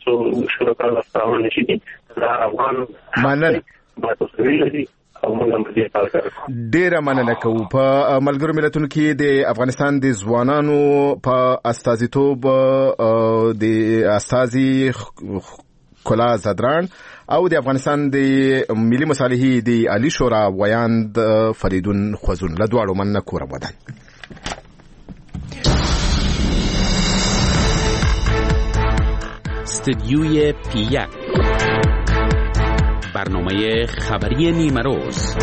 شروع راستاون نشي دا افغان مننه ما تاسو ویلي او موږ هم دې کار کوو. ډیره مننه کوو. په ملګرو ملتونو کې د افغانستان د ځوانانو په استازیتوب د استازي کلا زدران او د افغانستان د ملي مصالحې د عالی شورا ویاند فریدون خوزون له دواړو مننه کوم ودان. استدیوی پیک، برنامه خبری نیمه روز.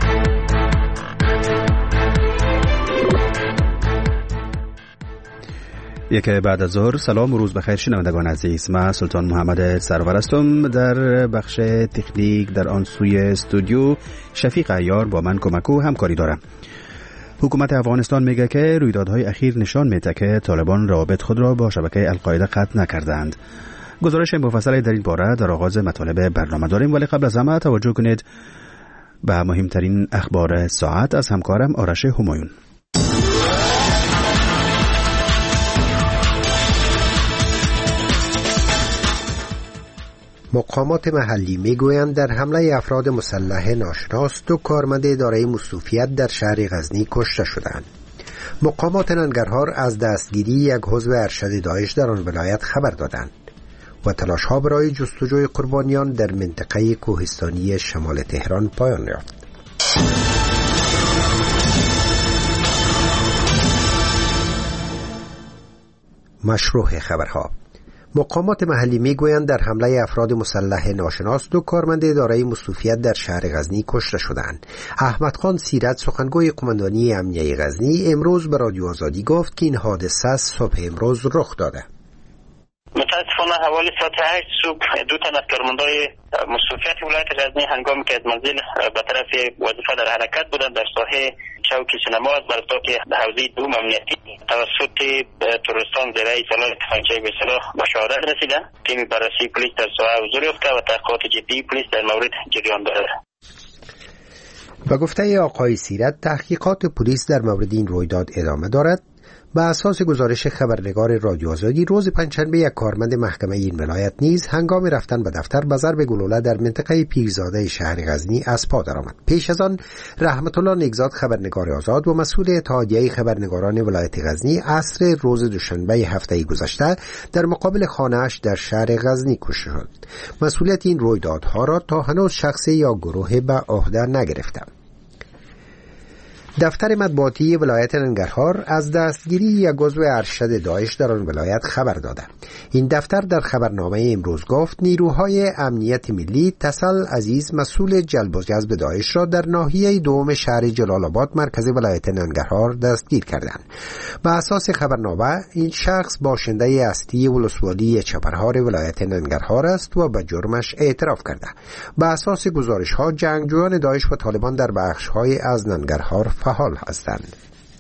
یک بعد از ظهر. سلام و روز بخیر شنوندگان عزیز. من سلطان محمد سرور هستم. در بخش تکنیک در آن سوی استودیو شفیق عیار با من کمک و همکاری دارم. حکومت افغانستان میگه که رویدادهای اخیر نشان میده که طالبان روابط خود را با شبکه القاعده قطع نکردند. گزارش مفصلی در این باره در آغاز مطالب برنامه داریم، ولی قبل از همه توجه کنید به مهمترین اخبار ساعت از همکارم آرش همایون. مقامات محلی میگویند در حمله افراد مسلح ناشناس 2 کارمند دارای مصروفیت در شهر غزنی کشته شدند. مقامات ننگرهار از دستگیری یک عضو ارشد داعش در آن ولایت خبر دادند و تلاش‌ها برای جستجوی قربانیان در منطقه کوهستانی شمال تهران پایان یافت. مشروع خبرها. مقامات محلی میگویند در حمله افراد مسلح ناشناس 2 کارمند دارای مصروفیت در شهر غزنی کشته شدند. احمد خان سیرت، سخنگوی قماندانی امنیه غزنی، امروز به رادیو آزادی گفت که این حادثه صبح امروز رخ داده. متاسفانه حوالی ساعت 8 صبح 2 تن از کارمندای مصروفیت ولایت غزنی هنگامی که از منزل به طرف وظیفه در حرکت بودند در ساحه چوک سینما از برتاک حوزه دوم امنیتی توسط تروریستان زیر سلاح تفنگچی به سلاح به شهادت رسیدند. تیم بررسی پلیس در ساحه حضور یافته و تحقیقات جدی پلیس در مورد جریان دارد. به گفته آقای سیرت، تحقیقات پلیس در مورد این رویداد ادامه دارد. به اساس گزارش خبرنگار رادیو آزادی، روز پنجشنبه یک کارمند محکمه این ولایت نیز هنگام رفتن به دفتر به ضرب گلوله در منطقه پیرزاده شهر غزنی از پا درآمد. پیش از آن رحمت الله نگزاد، خبرنگار آزاد و مسئول اتحادیه خبرنگاران ولایت غزنی، عصر روز دوشنبه هفته گذشته در مقابل خانه‌اش در شهر غزنی کشته شد. مسئولیت این رویدادها را تا هنوز شخصی یا گروه به عهده نگرفته. دفتر مطبوعاتی ولایت ننگرهار از دستگیری یک عضو ارشد داعش در آن ولایت خبر داده. این دفتر در خبرنامه امروز گفت نیروهای امنیت ملی تسل عزیز، مسئول جلب و جذب داعش را در ناحیه دوم شهر جلال آباد مرکز ولایت ننگرهار دستگیر کردند. به اساس خبرنامه این شخص باشنده اصلی ولسوالی چپرهار ولایت ننگرهار است و به جرمش اعتراف کرده. به اساس گزارش‌ها جنگجویان داعش و طالبان در بخش‌های از ننگرهار فعال هستند.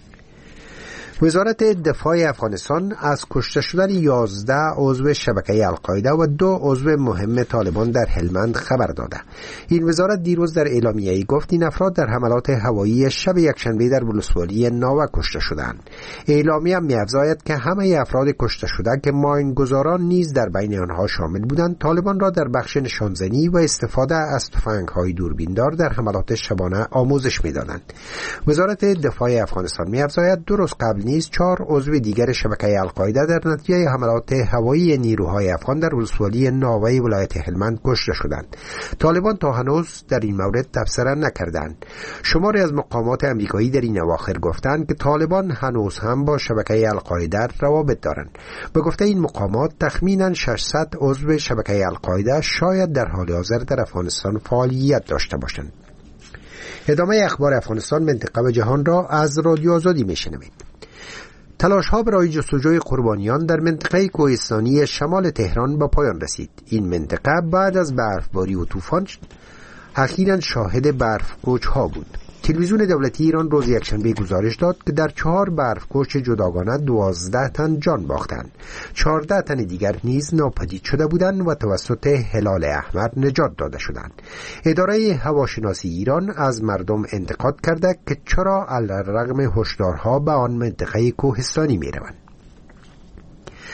وزارت دفاع افغانستان از کشته شدن 11 عضو شبکه القاعده و 2 عضو مهم طالبان در هلمند خبر داده. این وزارت دیروز در اعلامیه‌ای گفت این افراد در حملات هوایی شب یکشنبه در ولسوالی ناوه کشته شدند. اعلامیه می‌افزاید که همه افراد کشته شده که ماینگذاران نیز در بین آنها شامل بودند، طالبان را در بخش نشانزنی و استفاده از تفنگ‌های دوربیندار در حملات شبانه آموزش می‌دادند. وزارت دفاع افغانستان می‌افزاید 2 روز قبل نیز 4 عضو دیگر شبکه القاعده در نتیجه حملات هوایی نیروهای افغان در ولسوالی ناوه ولایت هلمند کشته شدند. طالبان تا هنوز در این مورد تبصره نکردند. شماری از مقامات امریکایی در این اواخر گفتند که طالبان هنوز هم با شبکه القاعده روابط دارند. به گفته این مقامات تخمینا 600 عضو شبکه القاعده شاید در حال حاضر در افغانستان فعالیت داشته باشند. ادامه اخبار افغانستان، منطقه و جهان را از رادیو آزادی میشنوید. تلاش‌ها برای جستجوی قربانیان در منطقه کوهستانی شمال تهران به پایان رسید. این منطقه بعد از برفباری و طوفان اخیراً شاهد برف‌کوچ‌ها بود. تلویزیون دولتی ایران روز یکشنبه گزارش داد که در 4 برف‌کوچ جداگانه 12 تن جان باختند. 14 تن دیگر نیز ناپدید شده بودند و توسط هلال احمر نجات داده شدند. اداره هواشناسی ایران از مردم انتقاد کرده که چرا علیرغم هشدارها به آن منطقه کوهستانی می‌روند.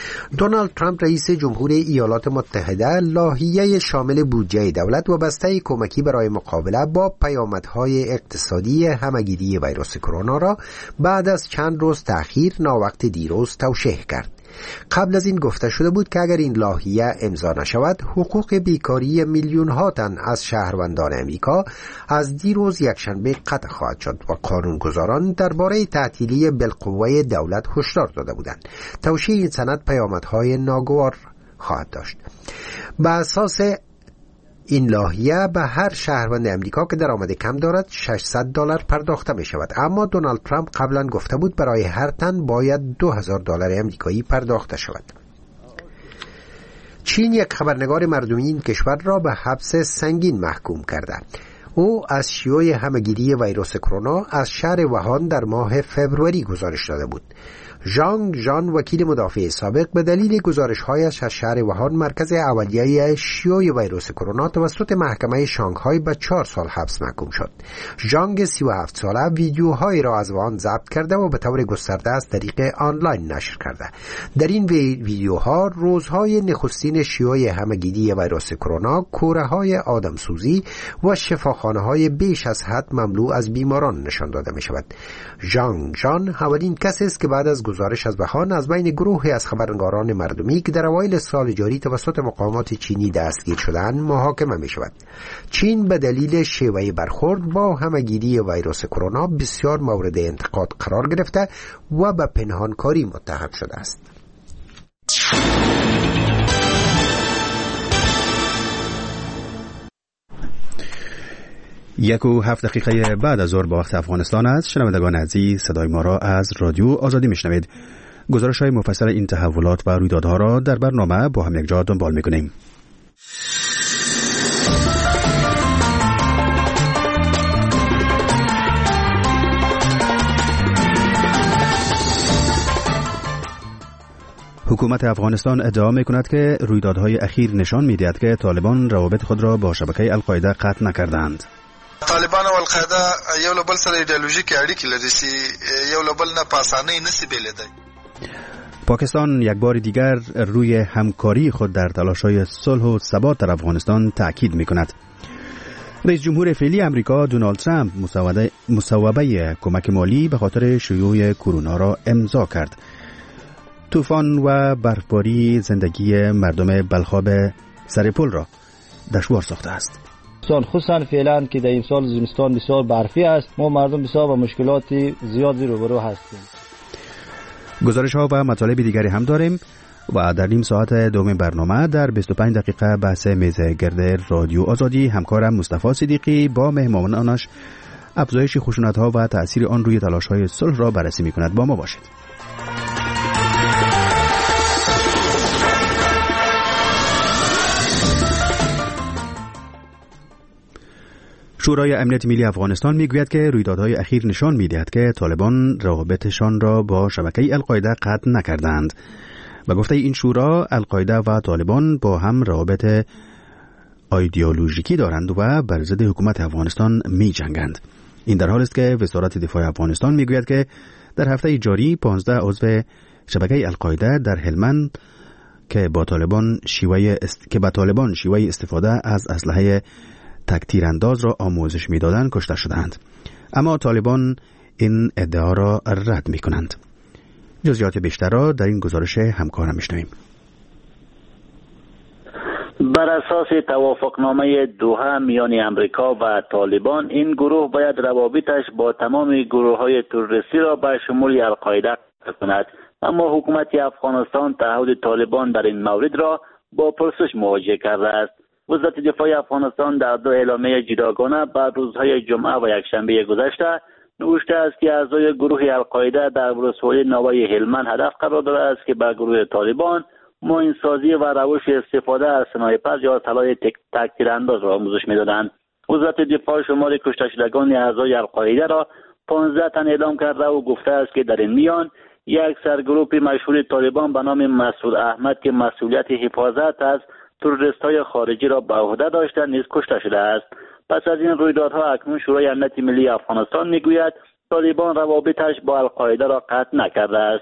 دونالد ترامپ رئیس جمهوری ایالات متحده لایحه شامل بودجه دولت و بسته کمکی برای مقابله با پیامدهای اقتصادی همهگیری ویروس کرونا را بعد از چند روز تأخیر ناوقت دیروز توشیح کرد. قبل از این گفته شده بود که اگر این لایحه امضا نشود، حقوق بیکاری میلیون ها تن از شهروندان امریکا از دیروز یکشنبه قطع خواهد شد و قانونگذاران درباره تعطیلی بالقوه دولت هشدار داده بودند. توشیح این سند پیامدهای ناگوار خواهد داشت. به اساس این لایحه به هر شهروند امریکا که درآمد کم دارد $600 پرداخته می شود، اما دونالد ترامپ قبلا گفته بود برای هر تن باید $2000 امریکایی پرداخته شود. چین یک خبرنگار مردمی این کشور را به حبس سنگین محکوم کرده. او از شیوع همهگیری ویروس کرونا از شهر ووهان در ماه فوریه گزارش داده بود. ژانگ ژان، وکیل مدافع سابق، به دلیل گزارش‌هایش از شهر ووهان مرکز اولیه شیوع ویروس کرونا توسط محکمه شانگهای به 4 سال حبس محکوم شد. ژانگ 37 ساله ویدیوهایی را از ووهان ضبط کرده و به طور گسترده از طریق آنلاین نشر کرده. در این ویدیوها روزهای نخستین شیوع همهگیری ویروس کرونا، کوره‌های آدمسوزی و شفاخانه‌های بیش از حد مملو از بیماران نشان داده می‌شود. ژانگ ژان اولین کسی است که بعد از گزارش از ووهان از بین گروهی از خبرنگاران مردمی که در اوایل سال جاری توسط مقامات چینی دستگیر شدند محاکمه می شود. چین به دلیل شیوه برخورد با همهگیری ویروس کرونا بسیار مورد انتقاد قرار گرفته و به پنهانکاری متهم شده است. 1:07 بعد از ظهر با وقت افغانستان است. شنوندگان عزیز، صدای ما را از رادیو آزادی میشنوید. گزارش‌های مفصل این تحولات و رویدادها را در برنامه با هم یک جا دنبال می‌کنیم. حکومت افغانستان ادعا می‌کند که رویدادهای اخیر نشان می‌دهد که طالبان روابط خود را با شبکه القاعده قطع نکردند. طالبان او القاعده یو له بل سره ایدئولوژیکي اړیکې لري چې یو له بل نه په اسانۍ نشي بېلېدی. پاکستان یک بار دیگر روی همکاری خود در تلاش‌های صلح و ثبات در افغانستان تأکید می‌کند. رئیس جمهور فعلی امریکا دونالد ترامپ مصوبه کمک مالی به خاطر شیوع کرونا را امضا کرد. طوفان و برفباری زندگی مردم بلخاب سرپل را دشوار ساخته است. خصوصا فعلا که در این سال زمستان بسیار برفی است، ما مردم بسیار با مشکلات زیادی روبرو هستیم. گزارش ها و مطالب دیگری هم داریم و در نیم ساعت دوم برنامه در 25 دقیقه بحث میز گرد رادیو آزادی همکارم مصطفی صدیقی با مهمانانش افزایش خشونت ها و تأثیر آن روی تلاش های صلح را بررسی می کند. با ما باشید. شورای امنیت ملی افغانستان میگوید که رویدادهای اخیر نشان میدهد که طالبان روابطشان را با شبکه القاعده قطع نکردند. و گفته این شورا القاعده و طالبان با هم روابط ایدئولوژیکی دارند و بر ضد حکومت افغانستان می جنگند. این در حالی است که وزارت دفاع افغانستان میگوید که در هفته جاری 15 عضو شبکه القاعده در هلمند که با طالبان شیوه استفاده از اسلحه تکتیرانداز را آموزش می‌دادند کشته شدند. اما طالبان این ادعا را رد می‌کنند. جزئیات بیشتر را در این گزارش همکارم می‌شنویم. بر اساس توافقنامه دوحه میان امریکا و طالبان، این گروه باید روابطش با تمام گروه‌های تروریستی را به شمول القاعده کند. اما حکومت افغانستان تعهد طالبان در این مورد را با پرسش مواجه کرده است. وزارت دفاع افغانستان در 2 اعلامیه جداگانه بعد روزهای جمعه و یکشنبه گذشته نوشته است که اعضای گروه القاعده در ولسوالی نوای هلمند هدف قرار داده است که به گروه طالبان معین‌سازی و روش استفاده از اسنایپر یا سلاح تکتیرانداز را آموزش می‌دادند. وزارت دفاع شمار کشته شدگان اعضای القاعده را 15 تن اعلام کرده و گفته است که در این میان یک سرگروه مشهور طالبان به نام مسعود احمد که مسئولیت حفاظت از تروریست‌های خارجی را به عهده داشته نیز کشته شده است. پس از این رویدادها اکنون شورای امنیت ملی افغانستان میگوید طالبان روابطش با القاعده را قطع نکرده است.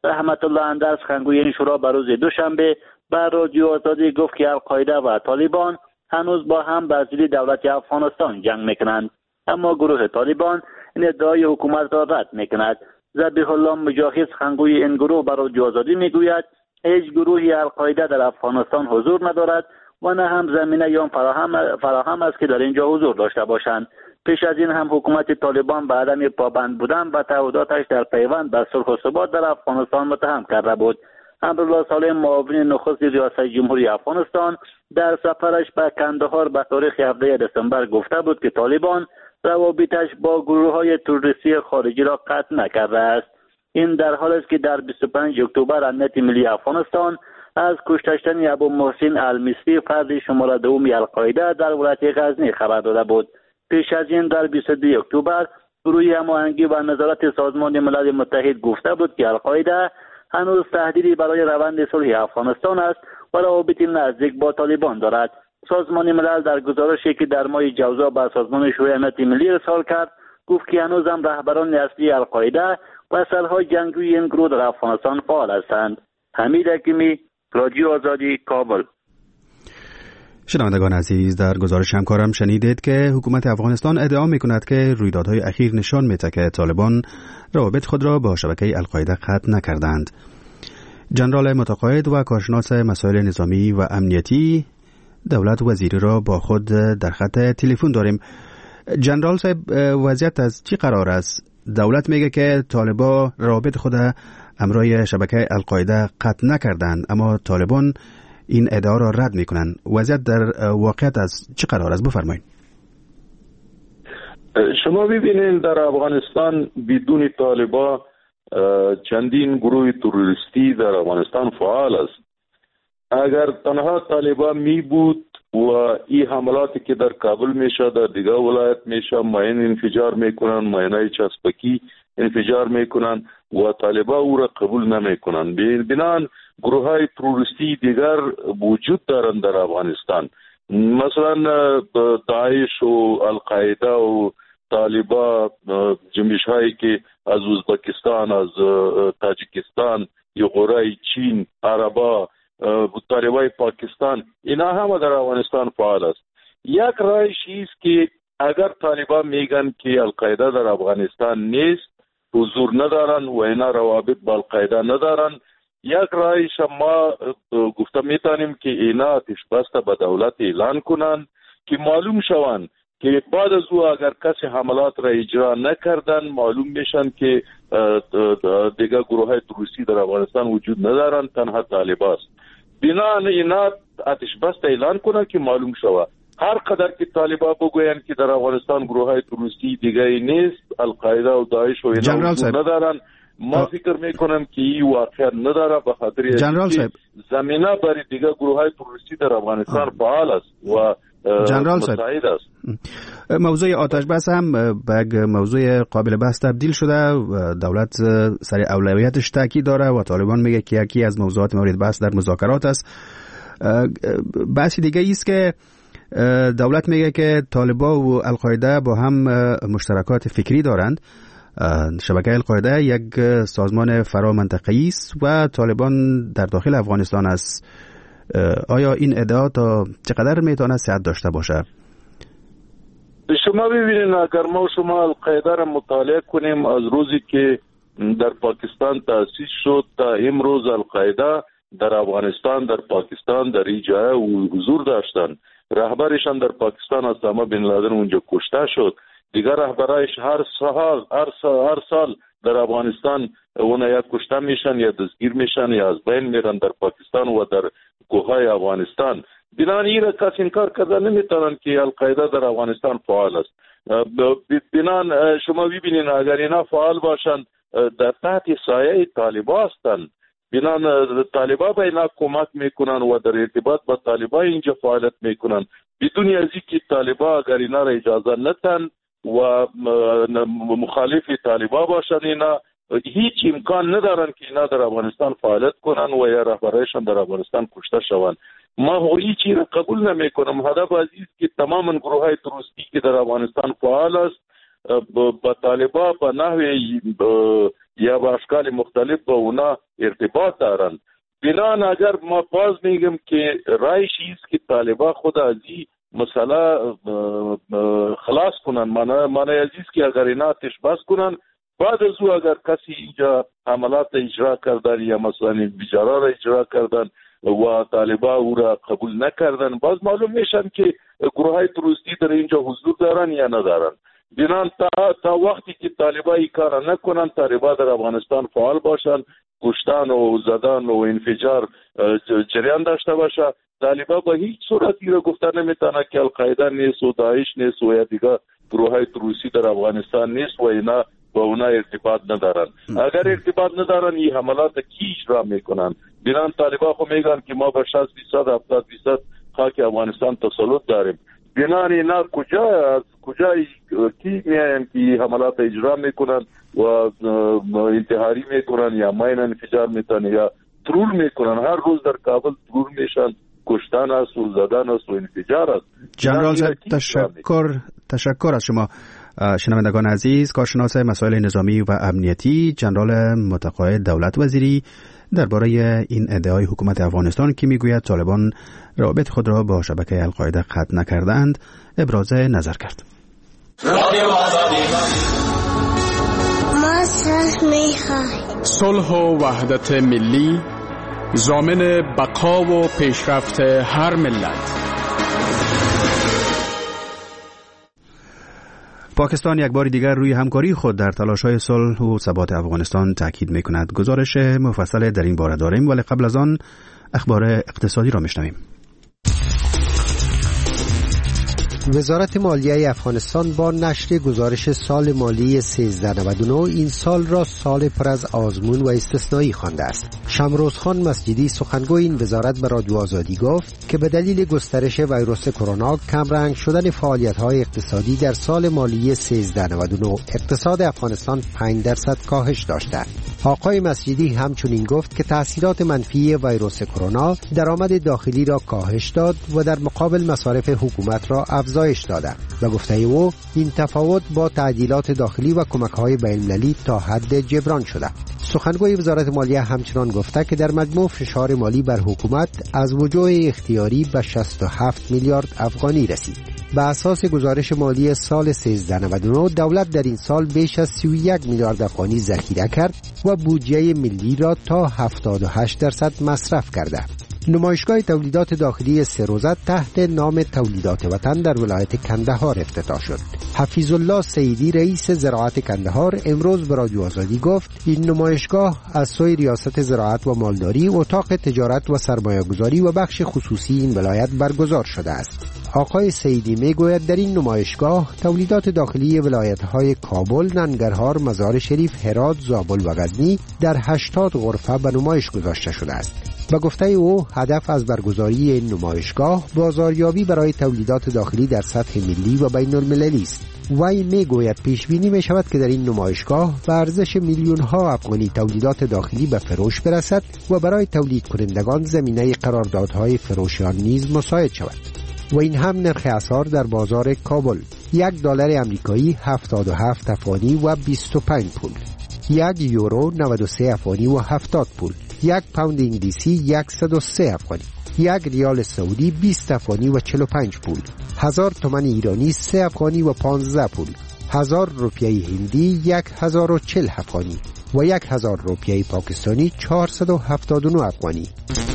رحمت الله اندر سخنگوی این شورا به روز دوشنبه بر رادیو آزادی گفت که القاعده و طالبان هنوز با هم بر ضد دولت افغانستان جنگ میکنند، اما گروه طالبان این ادعای حکومت را رد میکند. ذبیح الله مجاهد سخنگوی این گروه بر رادیو آزادی میگوید هیچ گروهی القاعده در افغانستان حضور ندارد و نه هم زمینه یا فراهم است که در اینجا حضور داشته باشند. پیش از این هم حکومت طالبان به عدم پابند بودن و تعهداتش در پیوند به صلح و ثبات در افغانستان متهم کرده بود. امرالله صالح معاون نخست ریاست جمهوری افغانستان در سفرش به کندهار به تاریخ 17 دسامبر گفته بود که طالبان روابطش با گروه‌های تروریستی خارجی را قطع نکرده است. این در حالی است که در 25 اکتبر امنیت ملی افغانستان از کشته شدن ابو محسن المصری فرد شماره دوم القاعده در ولایت غزنی خبر داده بود. پیش از این در 22 اکتبر گروه هماهنگی و نظارت سازمان ملل متحد گفته بود که القاعده هنوز تهدیدی برای روند صلح افغانستان است و روابط نزدیک با طالبان دارد. سازمان ملل در گزارشی که در ماه جوزا به سازمان شورای امنیت ملی ارسال کرد گفت که هنوز هم رهبران اصلی القاعده و سرهای جنگجوی این گروه در افغانستان فعال هستند. حمید حکیمی، رادیو آزادی، کابل. شنوندگان عزیز، در گزارش همکارم شنیدید که حکومت افغانستان ادعا می‌کند که رویدادهای اخیر نشان می‌دهد که طالبان روابط خود را با شبکه القاعده قطع نکردند. جنرال متقاعد و کارشناس مسائل نظامی و امنیتی دولت وزیری را با خود در خط تلفن داریم. جنرال صاحب، وضعیت از چی قرار است؟ دولت میگه که طالبان روابط خود همراه شبکه القاعده قطع نکردند، اما طالبان این ادعا را رد میکنن. وضعیت در واقعیت از چی قرار است؟ بفرمایید. شما ببینید در افغانستان بدون طالبان چندین گروه تروریستی در افغانستان فعال است. اگر تنها طالبان می بود و این حملاتی که در کابل میشه در دیگر ولایت میشه، ماین انفجار میکنن، ماینای چسبکی انفجار میکنن و طالبان او را قبول نمیکنن. بنان گروه های تروریستی دیگر وجود دارند در افغانستان، مثلا داعش و القاعده و طالبان، جنبش هایی که از ازبکستان، از تاجیکستان، یغورای چین، عربا، طالبای پاکستان، اینا همه در افغانستان فعال است. یک رایش است که اگر طالبان میگن که القاعده در افغانستان نیست، حضور ندارن و اینا روابط با القاعده ندارن، یک رایش ما گفته میتونیم که اینا آتش بسته به دولت اعلان کنن که معلوم شوند که بعد از او اگر کسی حملات را اجرا نکردن معلوم میشن که دیگر گروه های تروریستی در افغانستان وجود ندارن، تنها طالبان است. بنابراین اینا آتش بسته اعلان کنن که معلوم شود. هر قدر که طالبان بگوین که در افغانستان گروه های تروریستی دیگری نیست، القاعده و داعش و اینا وجود ندارن، ما فکر میکنم که این واقعیت نداره، به خاطر زمینه برای دیگر گروه های تروریستی در افغانستان فعال است و مساعد است. موضوع آتش بس هم به موضوع قابل بحث تبدیل شده. دولت سر اولویتش تاکید داره و طالبان میگه که یکی از موضوعات مورد بحث در مذاکرات است. بحث دیگه است که دولت میگه که طالبان و القاعده با هم مشترکات فکری دارند. شبکه القاعده یک سازمان فرامنطقه‌ای است و طالبان در داخل افغانستان است. آیا این ادعا تا چقدر میتونه صحت داشته باشه؟ شما ببینید اگر ما شما القاعده را مطالعه کنیم از روزی که در پاکستان تأسیس شد تا امروز القاعده در افغانستان، در پاکستان، در این جای حضور داشتن. رهبرشان در پاکستان اسامه بن لادن اونجا کشته شد. دیگر رهبرایش هر سال در افغانستان اونها یا کشته میشن یا دستگیر میشن یا از بین میرن در پاکستان و در کوههای افغانستان. بنابراین این کس انکار کرده نمیتونن که القاعده در افغانستان فعال است. بنابراین شما ببینید اگر اینا فعال باشند در تحت سایه طالبان هستند، بنابراین طالبان به اینا کمک میکنن و در ارتباط با طالبان اینجا فعالیت میکنن. بدون از اینکه طالبان اگر اینا را اجازه نتن و مخالف طالبان باشن، اینا هیچ امکان ندارن که اینا در افغانستان فعالیت کنن و یا رهبرایشان در افغانستان کشته شوند. ما هیچ چیز را قبول نمیکنم. هدف از است که تمام گروه های تروریستی که در افغانستان فعال است با طالبان به نحو یا به اشکال مختلف با اونا ارتباط دارند. بنان اگر ما باز میگم که رایش است که طالبان خود از این مسئله خلاص کنن، معنی از است که اگر اینا آتش بس کنن، بعد از او اگر کسی اینجا حملات اجرا کردن یا مثلا بیجارا را اجرا کردن و طالبان او را قبول نکردن، باز معلوم میشن که گروه های تروریستی در اینجا حضور دارن یا ندارن. بنان تا وقتی که طالبان این کار نکنن، طالبان در افغانستان فعال باشن، کشتن و زدن و انفجار جریان داشته باشه، طالبان به هیچ صورتی را گفتن نمیتونه که القاعده نیست و داعش نیست و یا دیگه گروه های تروریستی در افغانستان نیست و اینا با اونا ارتباط ندارن. اگر ارتباط ندارن این حملات کی اجرا میکنن؟ بنان طالبان خو میگن که ما به 60% 70% خاک افغانستان تسلط داریم. بنان اینا کجا کی میایم که حملات اجرا میکنن و انتحاری میکنن یا ماین انفجار میتن یا ترور میکنن؟ هر روز در کابل ترور میشن، کشتن است و زدن است و انفجار است. جنرال صاحب تشکر از شما. شنوندگان عزیز، کارشناس مسائل نظامی و امنیتی جنرال متقاعد دولت وزیری درباره این ادعای حکومت افغانستان که میگوید طالبان روابط خود را با شبکه القاعده قطع نکردند ابراز نظر کرد. ما صلح می‌خواهیم. صلح و وحدت ملی ضامن بقا و پیشرفت هر ملت. پاکستان یک بار دیگر روی همکاری خود در تلاش‌های صلح و ثبات افغانستان تاکید می‌کند. گزارش مفصل در این باره داریم، ولی قبل از آن اخبار اقتصادی را می‌شنویم. وزارت مالیه افغانستان با نشر گزارش سال مالی 1399 این سال را سال پر از آزمون و استثنایی خوانده است. شمروزخان مسجدی سخنگوی این وزارت به رادیو آزادی گفت که به دلیل گسترش ویروس کرونا کمرنگ شدن فعالیت‌های اقتصادی در سال مالی 1399 اقتصاد افغانستان 5% کاهش داشته. آقای مسجدی همچنین گفت که تأثیرات منفی ویروس کرونا درآمد داخلی را کاهش داد و در مقابل مصارف حکومت را افزایش داده و گفته او این تفاوت با تعدیلات داخلی و کمک‌های بین‌المللی تا حد جبران شده. سخنگوی وزارت مالیه همچنان گفته که در مجموع فشار مالی بر حکومت از وجوه اختیاری به 67 میلیارد افغانی رسید. به اساس گزارش مالی سال 1399 دولت در این سال بیش از 31 میلیارد افغانی ذخیره کرد و بودجه ملی را تا 78% مصرف کرده. نمایشگاه تولیدات داخلی سروزه تحت نام تولیدات وطن در ولایت کندهار افتتاح شد. حفیظ الله سیدی رئیس زراعت کندهار امروز به رادیو آزادی گفت این نمایشگاه از سوی ریاست زراعت و مالداری، اتاق تجارت و سرمایه‌گذاری و بخش خصوصی این ولایت برگزار شده است. آقای سیدی میگوید در این نمایشگاه تولیدات داخلی ولایت‌های کابل، ننگرهار، مزار شریف، هرات، زابل و غزنی در 80 غرفه به نمایش گذاشته شده است. به گفته او هدف از برگزاری این نمایشگاه بازاریابی برای تولیدات داخلی در سطح ملی و بین المللی است. وی میگوید پیش بینی می شود که در این نمایشگاه به ارزش میلیون ها افغانی تولیدات داخلی به فروش برسد و برای تولید کنندگان زمینه قراردادهای فروش آن نیز مساعد شود. و این هم نرخ اسعار در بازار کابل: $1 آمریکایی 77 افغانی و 25 پول، $1 یورو 93 افغانی و 70 پول، $1 انگلیسی 103 افغانی، $1 ریال سعودی 20 افغانی و 45 پول، 1000 تومان ایرانی 3 افغانی و 15 پول، 1000 روپیه هندی 1040 افغانی و 1000 روپیه پاکستانی 479 افغانی.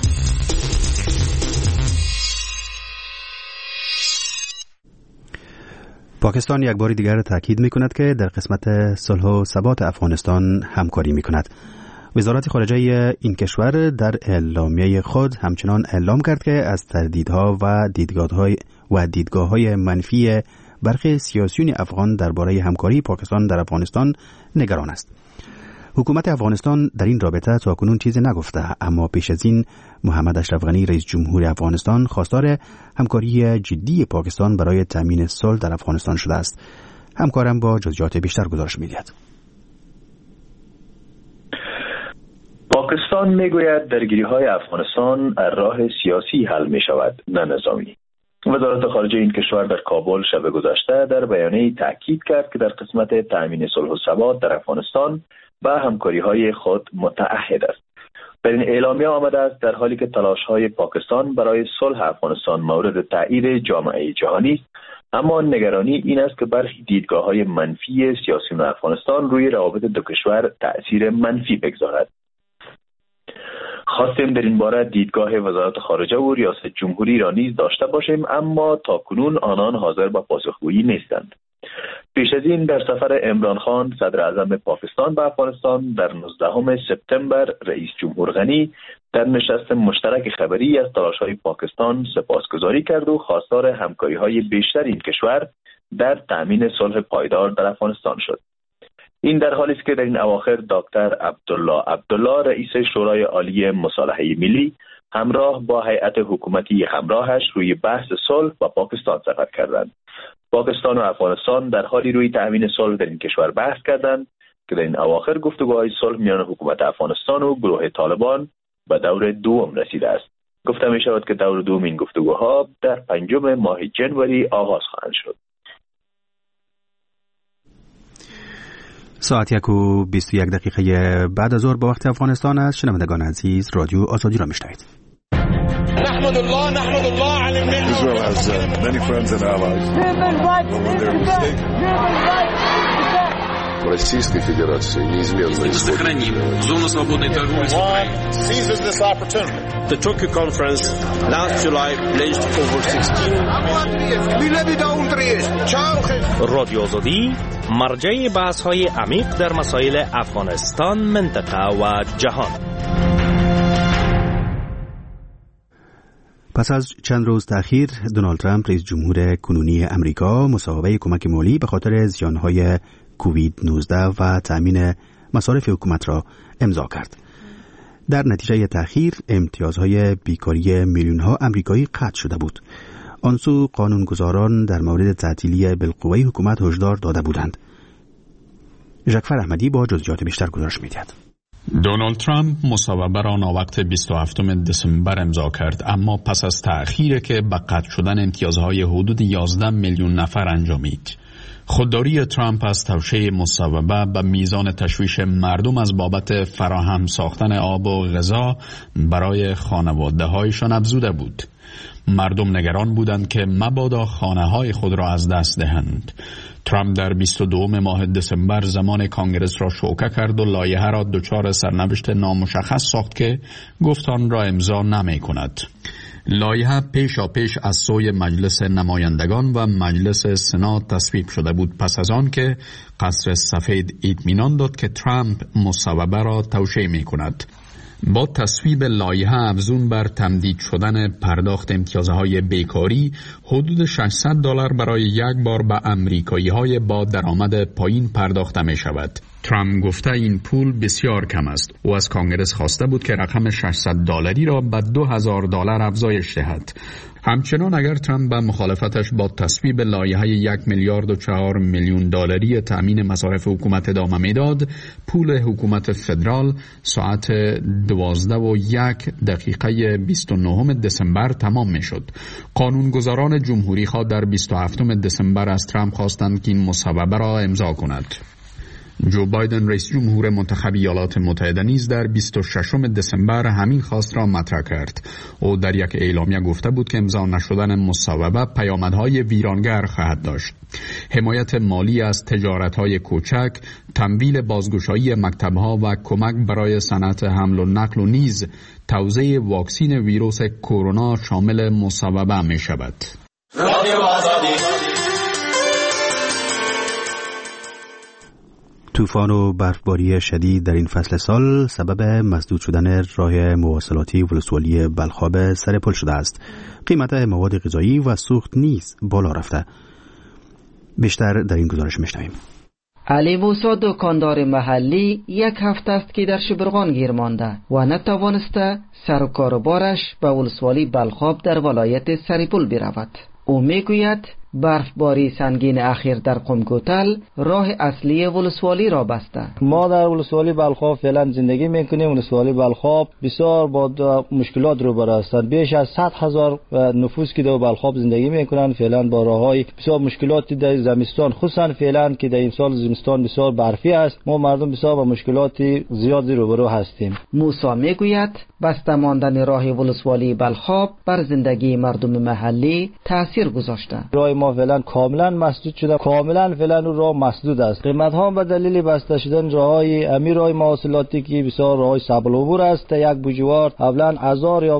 پاکستان یک بار دیگر تاکید می‌کند که در قسمت صلح و ثبات افغانستان همکاری می‌کند. وزارت خارجه این کشور در اعلامیه خود همچنان اعلام کرد که از تردیدها و دیدگاه‌های منفی برخی سیاسیون افغان درباره همکاری پاکستان در افغانستان نگران است. حکومت افغانستان در این رابطه تاکنون چیزی نگفته، اما پیش از این محمد اشرف غنی رئیس جمهور افغانستان خواستار همکاری جدی پاکستان برای تامین صلح در افغانستان شده است. همکارم با جزئیات بیشتر گزارش می‌دهد. پاکستان میگوید درگیری‌های افغانستان از راه سیاسی حل می‌شود، نه نظامی. وزارت خارجه این کشور در کابل شب گذشته در بیانیه‌ای تاکید کرد که در قسمت تأمین صلح و ثبات در افغانستان به همکاری‌های خود متعهد است. در این اعلامیه آمده است در حالی که تلاش‌های پاکستان برای صلح افغانستان مورد تایید جامعه جهانی است، اما نگرانی این است که برخی دیدگاه‌های منفی سیاسیون افغانستان روی روابط دو کشور تأثیر منفی بگذارد. خواستیم در این باره دیدگاه وزارت خارجه و ریاست جمهوری را نیز داشته باشیم، اما تاکنون آنان حاضر به پاسخگویی نیستند. پیش از این در سفر عمران خان صدر اعظم پاکستان به افغانستان در 19 سپتامبر رئیس جمهور غنی در نشست مشترک خبری از تلاش‌های پاکستان سپاسگزاری کرد و خواستار همکاری‌های بیشتر این کشور در تأمین صلح پایدار در افغانستان شد. این در حالی است که در این اواخر دکتر عبدالله رئیس شورای عالی مصالحه ملی همراه با هیئت حکومتی همراهش روی بحث صلح با پاکستان سفر کردند. پاکستان و افغانستان در حالی روی تأمین صلح در این کشور بحث کردند که در این اواخر گفتگوهای صلح میان حکومت افغانستان و گروه طالبان به دور دوم رسیده است. گفته می شود که دور دوم این گفتگوها در 5 ماه جنوری آغاز خواهند شد. ساعت 1:21 بعد از ظهر به وقت افغانستان است. شنوندگان عزیز، رادیو آزادی را میشنوید. نحمد الله على المنة. Israel has many friends and allies. Российской Федерации неизменно сохраним зону свободной торговли. Seizes this opportunity. The Tokyo conference last July pledged over 16 رادیو آزادی مرجع بحث‌های عمیق در مسائل افغانستان، منطقه و جهان. پس از چند روز تأخیر، دونالد ترامپ رئیس جمهور کنونی امریکا مصوبه کمک مالی به خاطر زیانهای کووید 19 و تأمین مصارف حکومت را امضا کرد. در نتیجه تأخیر، امتیازهای بیکاری میلیون‌ها امریکایی قطع شده بود. آن سو قانونگذاران در مورد تعطیلی بالقوه حکومت هشدار داده بودند. ژکفر احمدی با جزئیات بیشتر گزارش می‌دهد. دونالد ترامپ مصوبه را ناوقت 27 دسامبر امضا کرد، اما پس از تأخیر که به قطع شدن امتیازهای حدود 11 میلیون نفر انجامید. خودداری ترامپ از توشیح مصوبه به میزان تشویش مردم از بابت فراهم ساختن آب و غذا برای خانواده‌هایشان افزوده بود. مردم نگران بودند که مبادا خانه‌های خود را از دست دهند. ترامپ در 22 ماه دسامبر زمان کانگرس را شوکه کرد و لایحه را دچار سرنوشت نامشخص ساخت که گفت آن را امضا نمی‌کند. لایحه پیش از سوی مجلس نمایندگان و مجلس سنا تصویب شده بود، پس از آن که قصر سفید اطمینان داد که ترامپ مصوبه را توشیح می‌کند. با تصویب لایحه افزون بر تمدید شدن پرداخت امتیازهای بیکاری، حدود $600 برای یک بار به امریکایی‌های با درآمد پایین پرداخته می‌شود. ترامپ گفته این پول بسیار کم است. او از کانگرس خواسته بود که رقم $600 را به $2000 افزایش دهد. همچنان اگر ترامپ به مخالفتش با تصویب لایحه 1.4 میلیارد تأمین مصارف حکومت ادامه میداد، پول حکومت فدرال ساعت 12:01 29 دسامبر تمام میشد. قانونگذاران جمهوری خواه در 27 دسامبر از ترامپ خواستند که این مصوبه را امضا کند. جو بایدن رئیس جمهور منتخب ایالات متحده نیز در 26 دسامبر همین خواست را مطرح کرد. او در یک اعلامیه گفته بود که امضا نشدن مصوبه پیامدهای ویرانگر خواهد داشت. حمایت مالی از تجارت‌های کوچک، تمویل بازگشایی مکتب‌ها و کمک برای صنعت حمل و نقل و نیز توزیع واکسن ویروس کرونا شامل مصوبه می‌شود. طوفان و برفباری شدید در این فصل سال سبب مسدود شدن راه مواصلاتی ولسوالی بلخاب سر پل شده است. قیمت مواد غذایی و سوخت نیز بالا رفته. بیشتر در این گزارش میشنویم. علی موسی دکاندار محلی 1 هفته است که در شبرغان گیر مانده و نتوانسته سر و کار بارش به ولسوالی بلخاب در ولایت سرپل برود. او میگوید برفباری سنگین اخیر در قم کوتل راه اصلی ولسوالی را بسته. ما در ولسوالی بلخاب فعلا زندگی میکنیم. ولسوالی بلخاب بسیار با مشکلات روبرو هستند. بیش از 100,000 نفوس که در بلخاب زندگی میکنند. فعلا با راههای بسیار مشکلاتی در زمستان، خصوصا فعلا که در این سال زمستان بسیار برفی است، ما مردم بسیار با مشکلات زیادی روبرو هستیم. موسی میگوید بسته ماندن راه ولسوالی بلخاب بر زندگی مردم محلی تاثیر گذاشته. راه ما فعلا کاملا مسدود شده، کاملا فعلا راه مسدود است. قیمت ها به دلیل بسته شدن راههای امیر راه مواصلاتی که بسیار راه سبل عبور است، یک بوجوار قبلا 1000 یا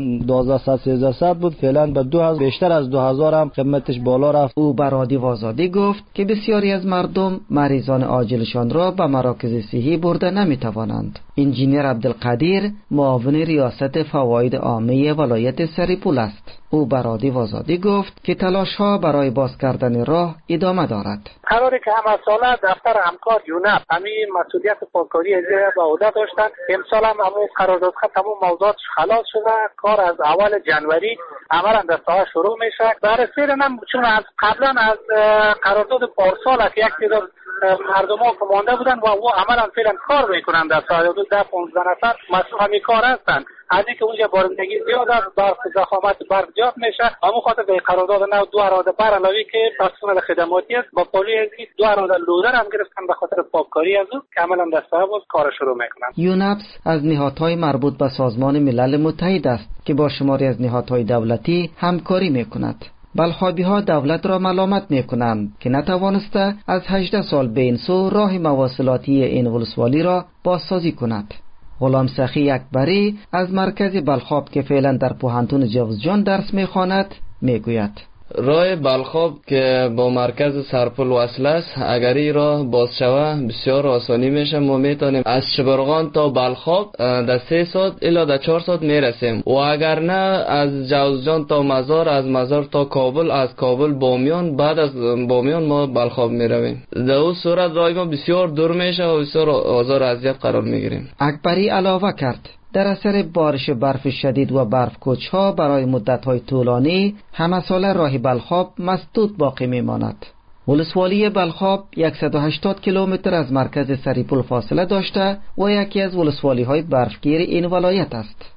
1200 بود، فعلا به 2000 بیشتر از 2000 هم قیمتش بالا رفت. او به رادیو آزادی گفت که بسیاری از مردم مریضان عاجلشان را به مراکز صحی برده نمیتوانند. انجینیر عبدالقدیر معاون ریاست فواید عامه ولایت سریپول است. او به رادیو آزادی گفت که تلاش ها برای باز کردن راه ادامه دارد. قراری که همه ساله دفتر همکار یونپ همین مسئولیت پاککاری اجرا به عهده داشتن. امسال هم همون قراردادها تمام موضوعات خلاص شده. کار از اول جنوری عملا در ساعت شروع میشه. بررسی هم چون از قبلا از قرارداد پارسال یک تعداد مردم ها که مانده بودن و او عملا فعلا کار میکنن در ساعت 10-15 نفر مسئول همین کار هستن. از اینکه اونجا بارندگی زیاد است، برف زخامت برف زیاد میشه، همون خاطر به قرارداد نو 2 اراده بر علاوه که پاسخونه خدماتی است با پلیس 2 اراده لودر هم گرفتن به خاطر پاککاری از اون که عملا در صاحب کار شروع میکنن. یونپس از نهادهای مربوط به سازمان ملل متحد است که با شماری از نهادهای دولتی همکاری میکند. بلخابی ها دولت را ملامت میکنند که نتوانسته از 18 سال بین سو راه مواصلاتی این ولسوالی را بازسازی کند. غلام سخی اکبری از مرکز بلخاب که فعلا در پوهنتون جوزجان درس میخواند میگوید راه بلخاب که با مرکز سرپل وصل است، اگر این راه باز شود بسیار آسانی میشه. ما میتونیم از شبرغان تا بلخاب در 3 ساعت الا در 4 ساعت میرسیم و اگر نه از جوزجان تا مزار، از مزار تا کابل، از کابل بامیان، بعد از بامیان ما بلخاب میرویم. در اون صورت راه ما بسیار دور میشه و بسیار آزار اذیت قرار میگیریم. اکبری علاوه کرد در اثر بارش برف شدید و برف کوچ‌ها برای مدت‌های طولانی همه ساله راه بلخاب مسدود باقی می‌ماند. ولسوالی بلخاب 180 کیلومتر از مرکز سریپول فاصله داشته و یکی از ولسوالی‌های برفگیر این ولایت است.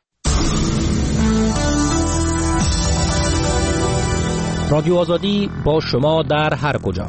رادیو آزادی با شما در هر کجا.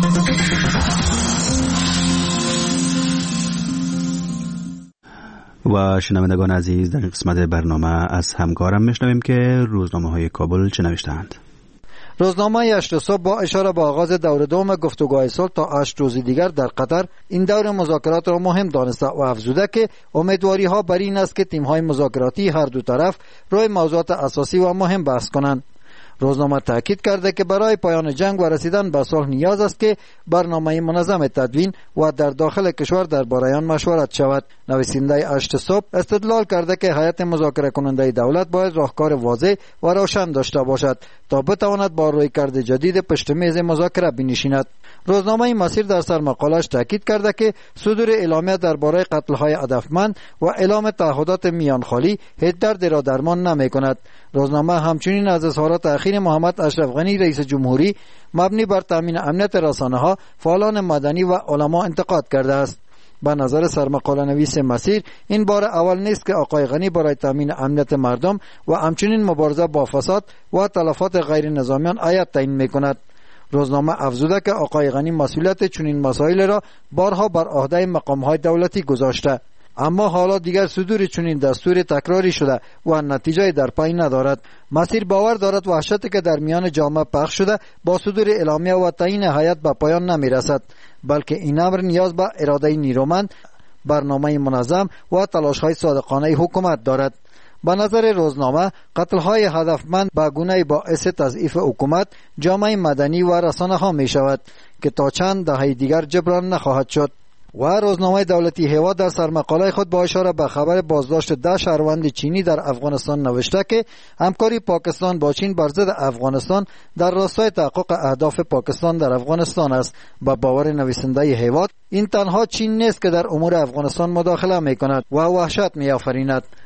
و شنوندگان عزیز، در قسمت برنامه از همکارم میشنویم که روزنامه‌های کابل چه نوشته‌اند. روزنامه 8 صبح با اشاره به آغاز دور دوم گفتگوهای صلح تا 8 روز دیگر در قطر این دور مذاکرات را مهم دانسته و افزوده که امیدواری ها بر این است که تیم های مذاکراتی هر دو طرف روی موضوعات اساسی و مهم بحث کنند. روزنامه تاکید کرده که برای پایان جنگ و رسیدن به صلح نیاز است که برنامه منظم تدوین و در داخل کشور درباره آن مشورت شود. نویسنده 8 صبح استدلال کرده که هیئت مذاکره کننده دولت باید راهکار واضح و روشن داشته باشد تا بتواند با رویکرد جدید پشت میز مذاکره بنشیند. روزنامه مسیر در سرمقاله‌اش تاکید کرده که صدور اعلامیه درباره قتل‌های هدفمند و اعلام تعهدات میانخالی هیچ دردی را درمان نمی‌کند. روزنامه همچنین از اظهارات اخیر محمد اشرف غنی رئیس جمهوری مبنی بر تامین امنیت رسانه‌ها، فعالان مدنی و علما انتقاد کرده است. به نظر سرمقاله نویس مسیر این بار اول نیست که آقای غنی برای تامین امنیت مردم و همچنین مبارزه با فساد و تلفات غیر نظامیان هیئت تعیین می‌کند. روزنامه افزوده که آقای غنی مسئولیت چنین مسائل را بارها بر عهده مقام‌های دولتی گذاشته، اما حالا دیگر صدور چنین دستور تکراری شده و نتیجه در پی ندارد. مسیر باور دارد وحشتی که در میان جامعه پخش شده با صدور اعلامیه و تعیین هیئت به پایان نمیرسد، بلکه این امر نیاز به اراده نیرومند، برنامه منظم و تلاش‌های صادقانه حکومت دارد. به نظر روزنامه قتل‌های هدفمند به گونه‌ای باعث تضعیف حکومت، جامعه مدنی و رسانه‌ها می‌شود که تا چند دهه دیگر جبران نخواهد شد. و روزنامه دولتی هوا در سرمقاله خود با اشاره به خبر بازداشت 10 شهروند چینی در افغانستان نوشته که همکاری پاکستان با چین بر ضد افغانستان در راستای تحقق اهداف پاکستان در افغانستان است. با باور نویسنده هوا این تنها چین نیست که در امور افغانستان مداخله می‌کند و وحشت می‌آفریند.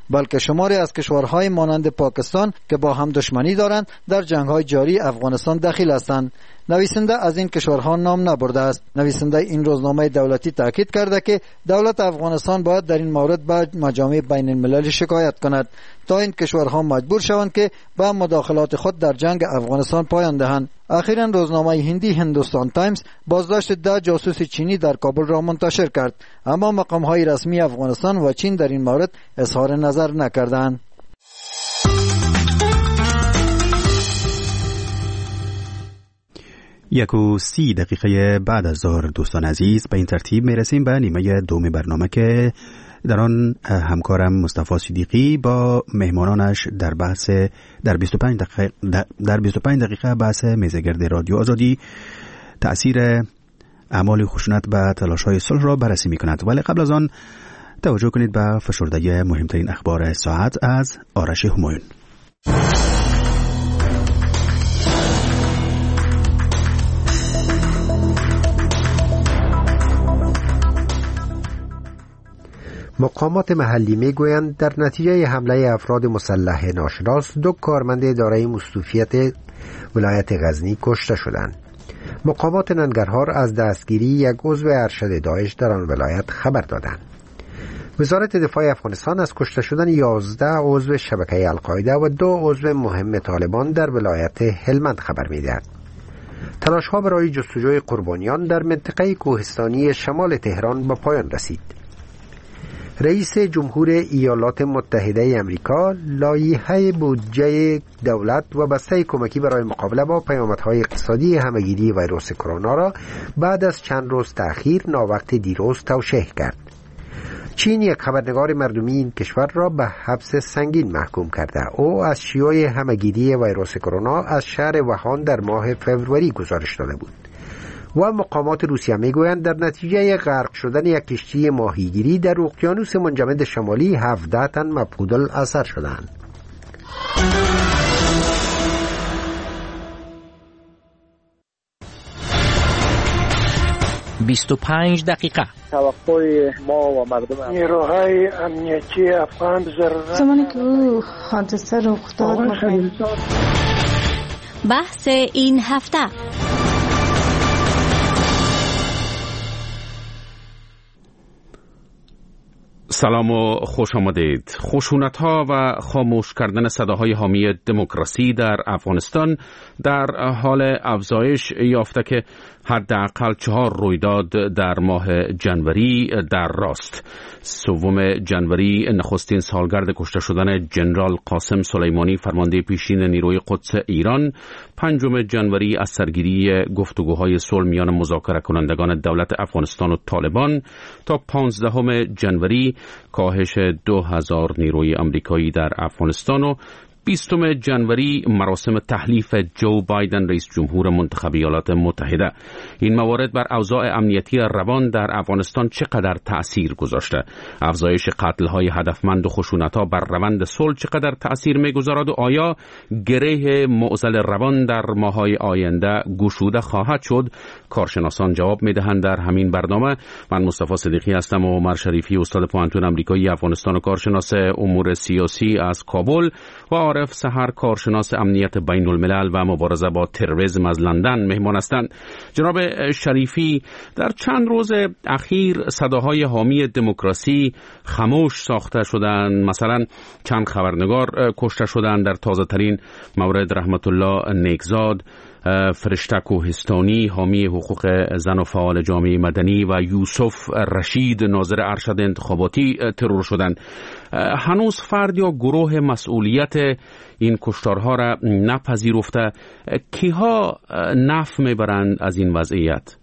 بلکه شماری از کشورهای مانند پاکستان که با هم دشمنی دارند در جنگ‌های جاری افغانستان دخیل هستند. نویسنده از این کشورها نام نبرده است. نویسنده این روزنامه دولتی تاکید کرده که دولت افغانستان باید در این مورد به مجامع بین المللی شکایت کند تا این کشورها مجبور شوند که به مداخلات خود در جنگ افغانستان پایان دهند. اخیراً روزنامه هندی هندوستان تایمز بازداشت 10 جاسوس چینی در کابل را منتشر کرد، اما مقام‌های رسمی افغانستان و چین در این مورد اظهار نظر نکردند. 1:30 بعد از ظهر دوستان عزیز به این ترتیب میرسیم به نیمه دوم برنامه که در آن همکارم مصطفی صدیقی با مهمانانش در 25 دقیقه بحث میزگرد رادیو آزادی تأثیر اعمال خشونت به تلاش‌های صلح را بررسی می‌کند. ولی قبل از آن توجه کنید به فشرده مهمترین اخبار ساعت از آرش همایون. مقامات محلی میگویند در نتیجه حمله افراد مسلح ناشناس 2 کارمند دارای مستوفیت ولایت غزنی کشته شدند. مقامات ننگرهار از دستگیری یک عضو ارشد داعش در آن ولایت خبر دادند. وزارت دفاع افغانستان از کشته شدن 11 عضو شبکه القاعده و 2 عضو مهم طالبان در ولایت هلمند خبر می‌دهد. تلاش‌ها برای جستجوی قربانیان در منطقه کوهستانی شمال تهران به پایان رسید. رئیس جمهور ایالات متحده آمریکا لایحه بودجه دولت و بسته کمکی برای مقابله با پیامدهای اقتصادی همه‌گیری ویروس کرونا را بعد از چند روز تأخیر ناوقت دیروز توشیح کرد. چین یک خبرنگار مردمی این کشور را به حبس سنگین محکوم کرده. او از شیوع همه‌گیری ویروس کرونا از شهر ووهان در ماه فوریه گزارش داده بود. و مقامات روسیه میگویند در نتیجه غرق شدن یک کشتی ماهیگیری در اقیانوس منجمد شمالی 17 تن مفقود الاثر شدند. 25 دقیقه توقع ما و مردم نیروهای امنیتی افغان زمانی که حادثه رخ داد بحث این هفته. سلام و خوش آمدید. خشونت‌ها و خاموش کردن صداهای حامی دموکراسی در افغانستان در حال افزایش یافته که حداقل 4 رویداد در ماه جنوری در راست. 3 جنوری نخستین سالگرد کشته شدن جنرال قاسم سلیمانی فرمانده پیشین نیروی قدس ایران، 5 جنوری از سرگیری گفتگوهای صلح میان مذاکره کنندگان دولت افغانستان و طالبان تا 15 جنوری کاهش 2000 نیروی آمریکایی در افغانستان و 20 جنوری مراسم تحلیف جو بایدن رئیس جمهور منتخب ایالات متحده. این موارد بر اوضاع امنیتی روان در افغانستان چقدر تأثیر گذاشته؟ افزایش قتل‌های هدفمند و خشونت‌ها بر روند صلح چقدر تأثیر می‌گذارد و آیا گره معضل روان در ماه‌های آینده گشوده خواهد شد؟ کارشناسان جواب می‌دهند در همین برنامه. من مصطفی صدیقی هستم و عمر شریفی استاد پوهنتون آمریکایی افغانستان و کارشناس امور سیاسی از کابل و عارف سحر کارشناس امنیت بین الملل و مبارزه با تروریسم از لندن مهمان هستند. جناب شریفی، در چند روز اخیر صداهای حامی دموکراسی خاموش ساخته شدند. مثلا چند خبرنگار کشته شدند. در تازه ترین مورد رحمت الله نیکزاد، فرشته کوهستانی حامی حقوق زن و فعال جامعه مدنی و یوسف رشید ناظر ارشد انتخاباتی ترور شدند. هنوز فرد یا گروه مسئولیت این کشتارها را نپذیرفته. کیها نفع میبرند از این وضعیت؟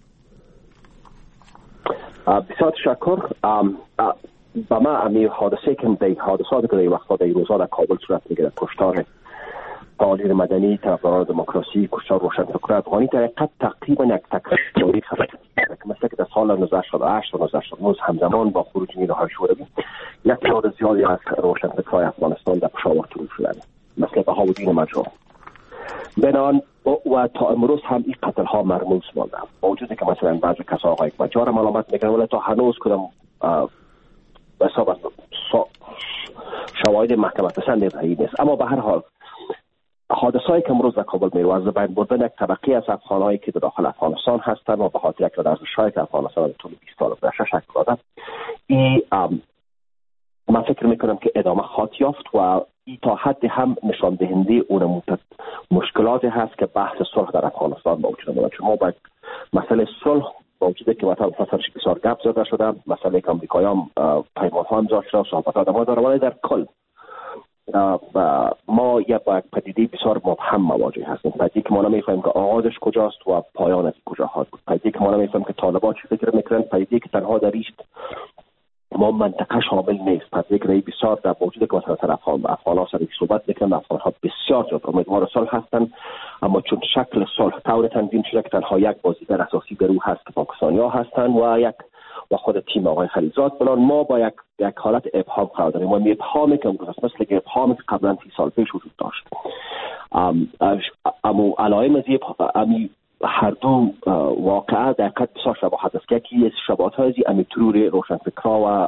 بسیار تشکر. با ما امی حادثه که حادثات که وقتا در روزها در کابل صورت میگیرد، کشتار فعالین مدنی، طرفداران دموکراسی، کشتار روشنفکران افغانی در حقیقت تقریبا یک تکراری خبر مثل که در سال 1988 و 1999 همزمان با خروج نیروهای شوروی یک تعداد زیادی از روشنفکران افغانستان در پشاور ترور شدند، مثل بهاءالدین مجروح. بنان و تا امروز هم این قتل ها مرموز مانده، با وجودی که مثلا بعضی کسا آقای اکبرجان ملامت میکنن، ولی تا هنوز کدام به حساب شواهد محکمه پسند ابراهیمی است. اما به هر حال حادثه‌ای که امروز در کابل می‌رود از بین بردن یک طبقه از افغان‌هایی که در داخل افغانستان هستند و به خاطر یک ارزش‌هایی که افغانستان در طول 20 سال گذشته شکل داده، این من فکر میکنم که ادامه خواهد یافت و این تا حد هم نشان دهنده اون مشکلاتی هست که بحث صلح در افغانستان موجود است. چون ما باید مسئله صلح موجوده که مثلا بسیار گپ زده شده، مسئله که امریکایان پیمان‌ها امضا شده، صحبت‌ها ما داره، ولی در کل ما یک پدیده بسیار مبهم مواجه هستیم. پدیده که ما نمی‌فهمیم که آغازش کجاست و پایانش کجا خواهد بود. پدیده که ما نمی‌فهمیم که طالبان چی فکر می‌کنند. پدیده که تنها در ما منطقه شامل نیست. پس یک رای بسیار در موجوده که مثلا افغان‌ها سر صحبت میکنن، افغان‌ها بسیار زیاد امیدوار صلح هستند، اما چون شکل صلح طور تنظیم شده که تنها یک بازیگر اساسی در او هست که پاکستانی‌ها هستند و خود تیم آقای خلیلزاد، بلان ما با یک حالت ابهام قرار داریم. ما ابهامی که امروز است مثل که ابهامی که قبلا 30 سال پیش وجود داشت. اما علائم از هر دو واقعا در حقیقت بسیار شباهت است. یکی از شباهت‌های امی ترور روشنفکرها و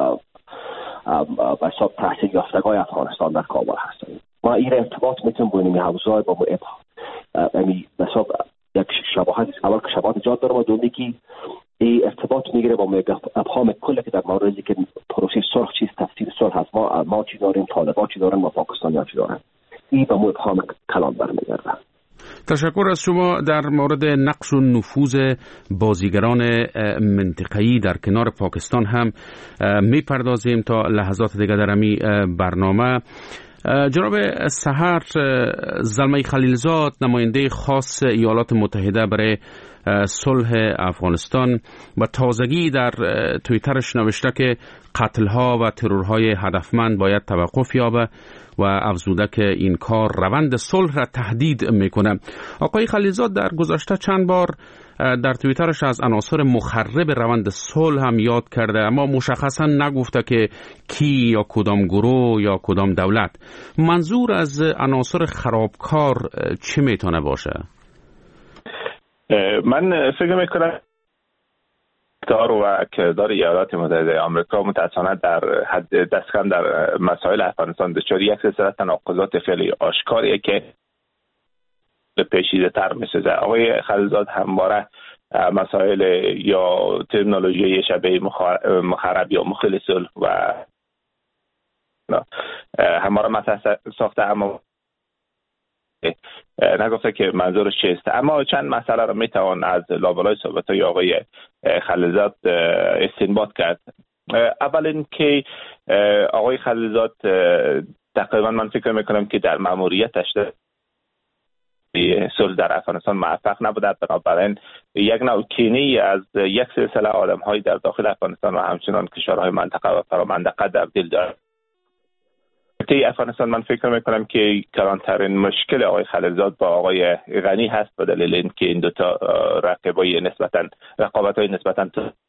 به حساب تحصیل یافتگان افغانستان در کابل هستند. ما این ارتباط میتونیم بینیم حوزه‌های با امی به حساب یک شباهت اول که شباهت ایجاد داره و دومی که این ارتباط میگیره با ابهام کلی که در موردی که پروسه صلح چیست، تفسیر صلح هست، ما چی داریم، طالبان چی دارن و پاکستانی‌ها چی دارن. این به مو ابهام کلان برمیگرده. تشکر از شما. در مورد نقش و نفوذ بازیگران منطقه‌ای در کنار پاکستان هم میپردازیم تا لحظات دیگه در این برنامه. جناب سحر زلمه خلیلزاد، نماینده خاص ایالات متحده برای صلح افغانستان، و تازگی در توییترش نوشته که قتل‌ها و ترورهای هدفمند باید توقف یابه و افزوده که این کار روند صلح را تهدید میکنه. آقای خلیلزاد در گذشته چند بار در توییترش از عناصر مخرب روند صلح هم یاد کرده، اما مشخصا نگفته که کی یا کدام گروه یا کدام دولت. منظور از عناصر خرابکار چی میتونه باشه؟ من فکر میکنم دار و کردار ایالات متحده آمریکا متأسفانه در حد دستکم در مسائل افغانستان دچار یک سلسله تناقضات خیلی آشکاریه که پیچیده تر می‌سازه. آقای خلیلزاد همواره مسائل یا ترمینولوژی شبیه مخرب یا مخل صلح و همواره مطرح ساخته، اما نگفته که منظورش چیست. اما چند مسئله را میتوان از لابلای صحبت‌های آقای خلیلزاد استنباط کرد. اول اینکه آقای خلیلزاد تقریبا من فکر میکنم که در مأموریتش صلح در افغانستان موفق نبوده، بنابراین یک نوع کینه از یک سلسله آدم‌های در داخل افغانستان و همچنان کشورهای منطقه و فرامنطقه در دل دارد. افغانستان من فکر میکنم که کلانترین مشکل آقای خلیلزاد با آقای غنی هست، به دلیل اینکه این دو تا رقابت‌های نسبتاً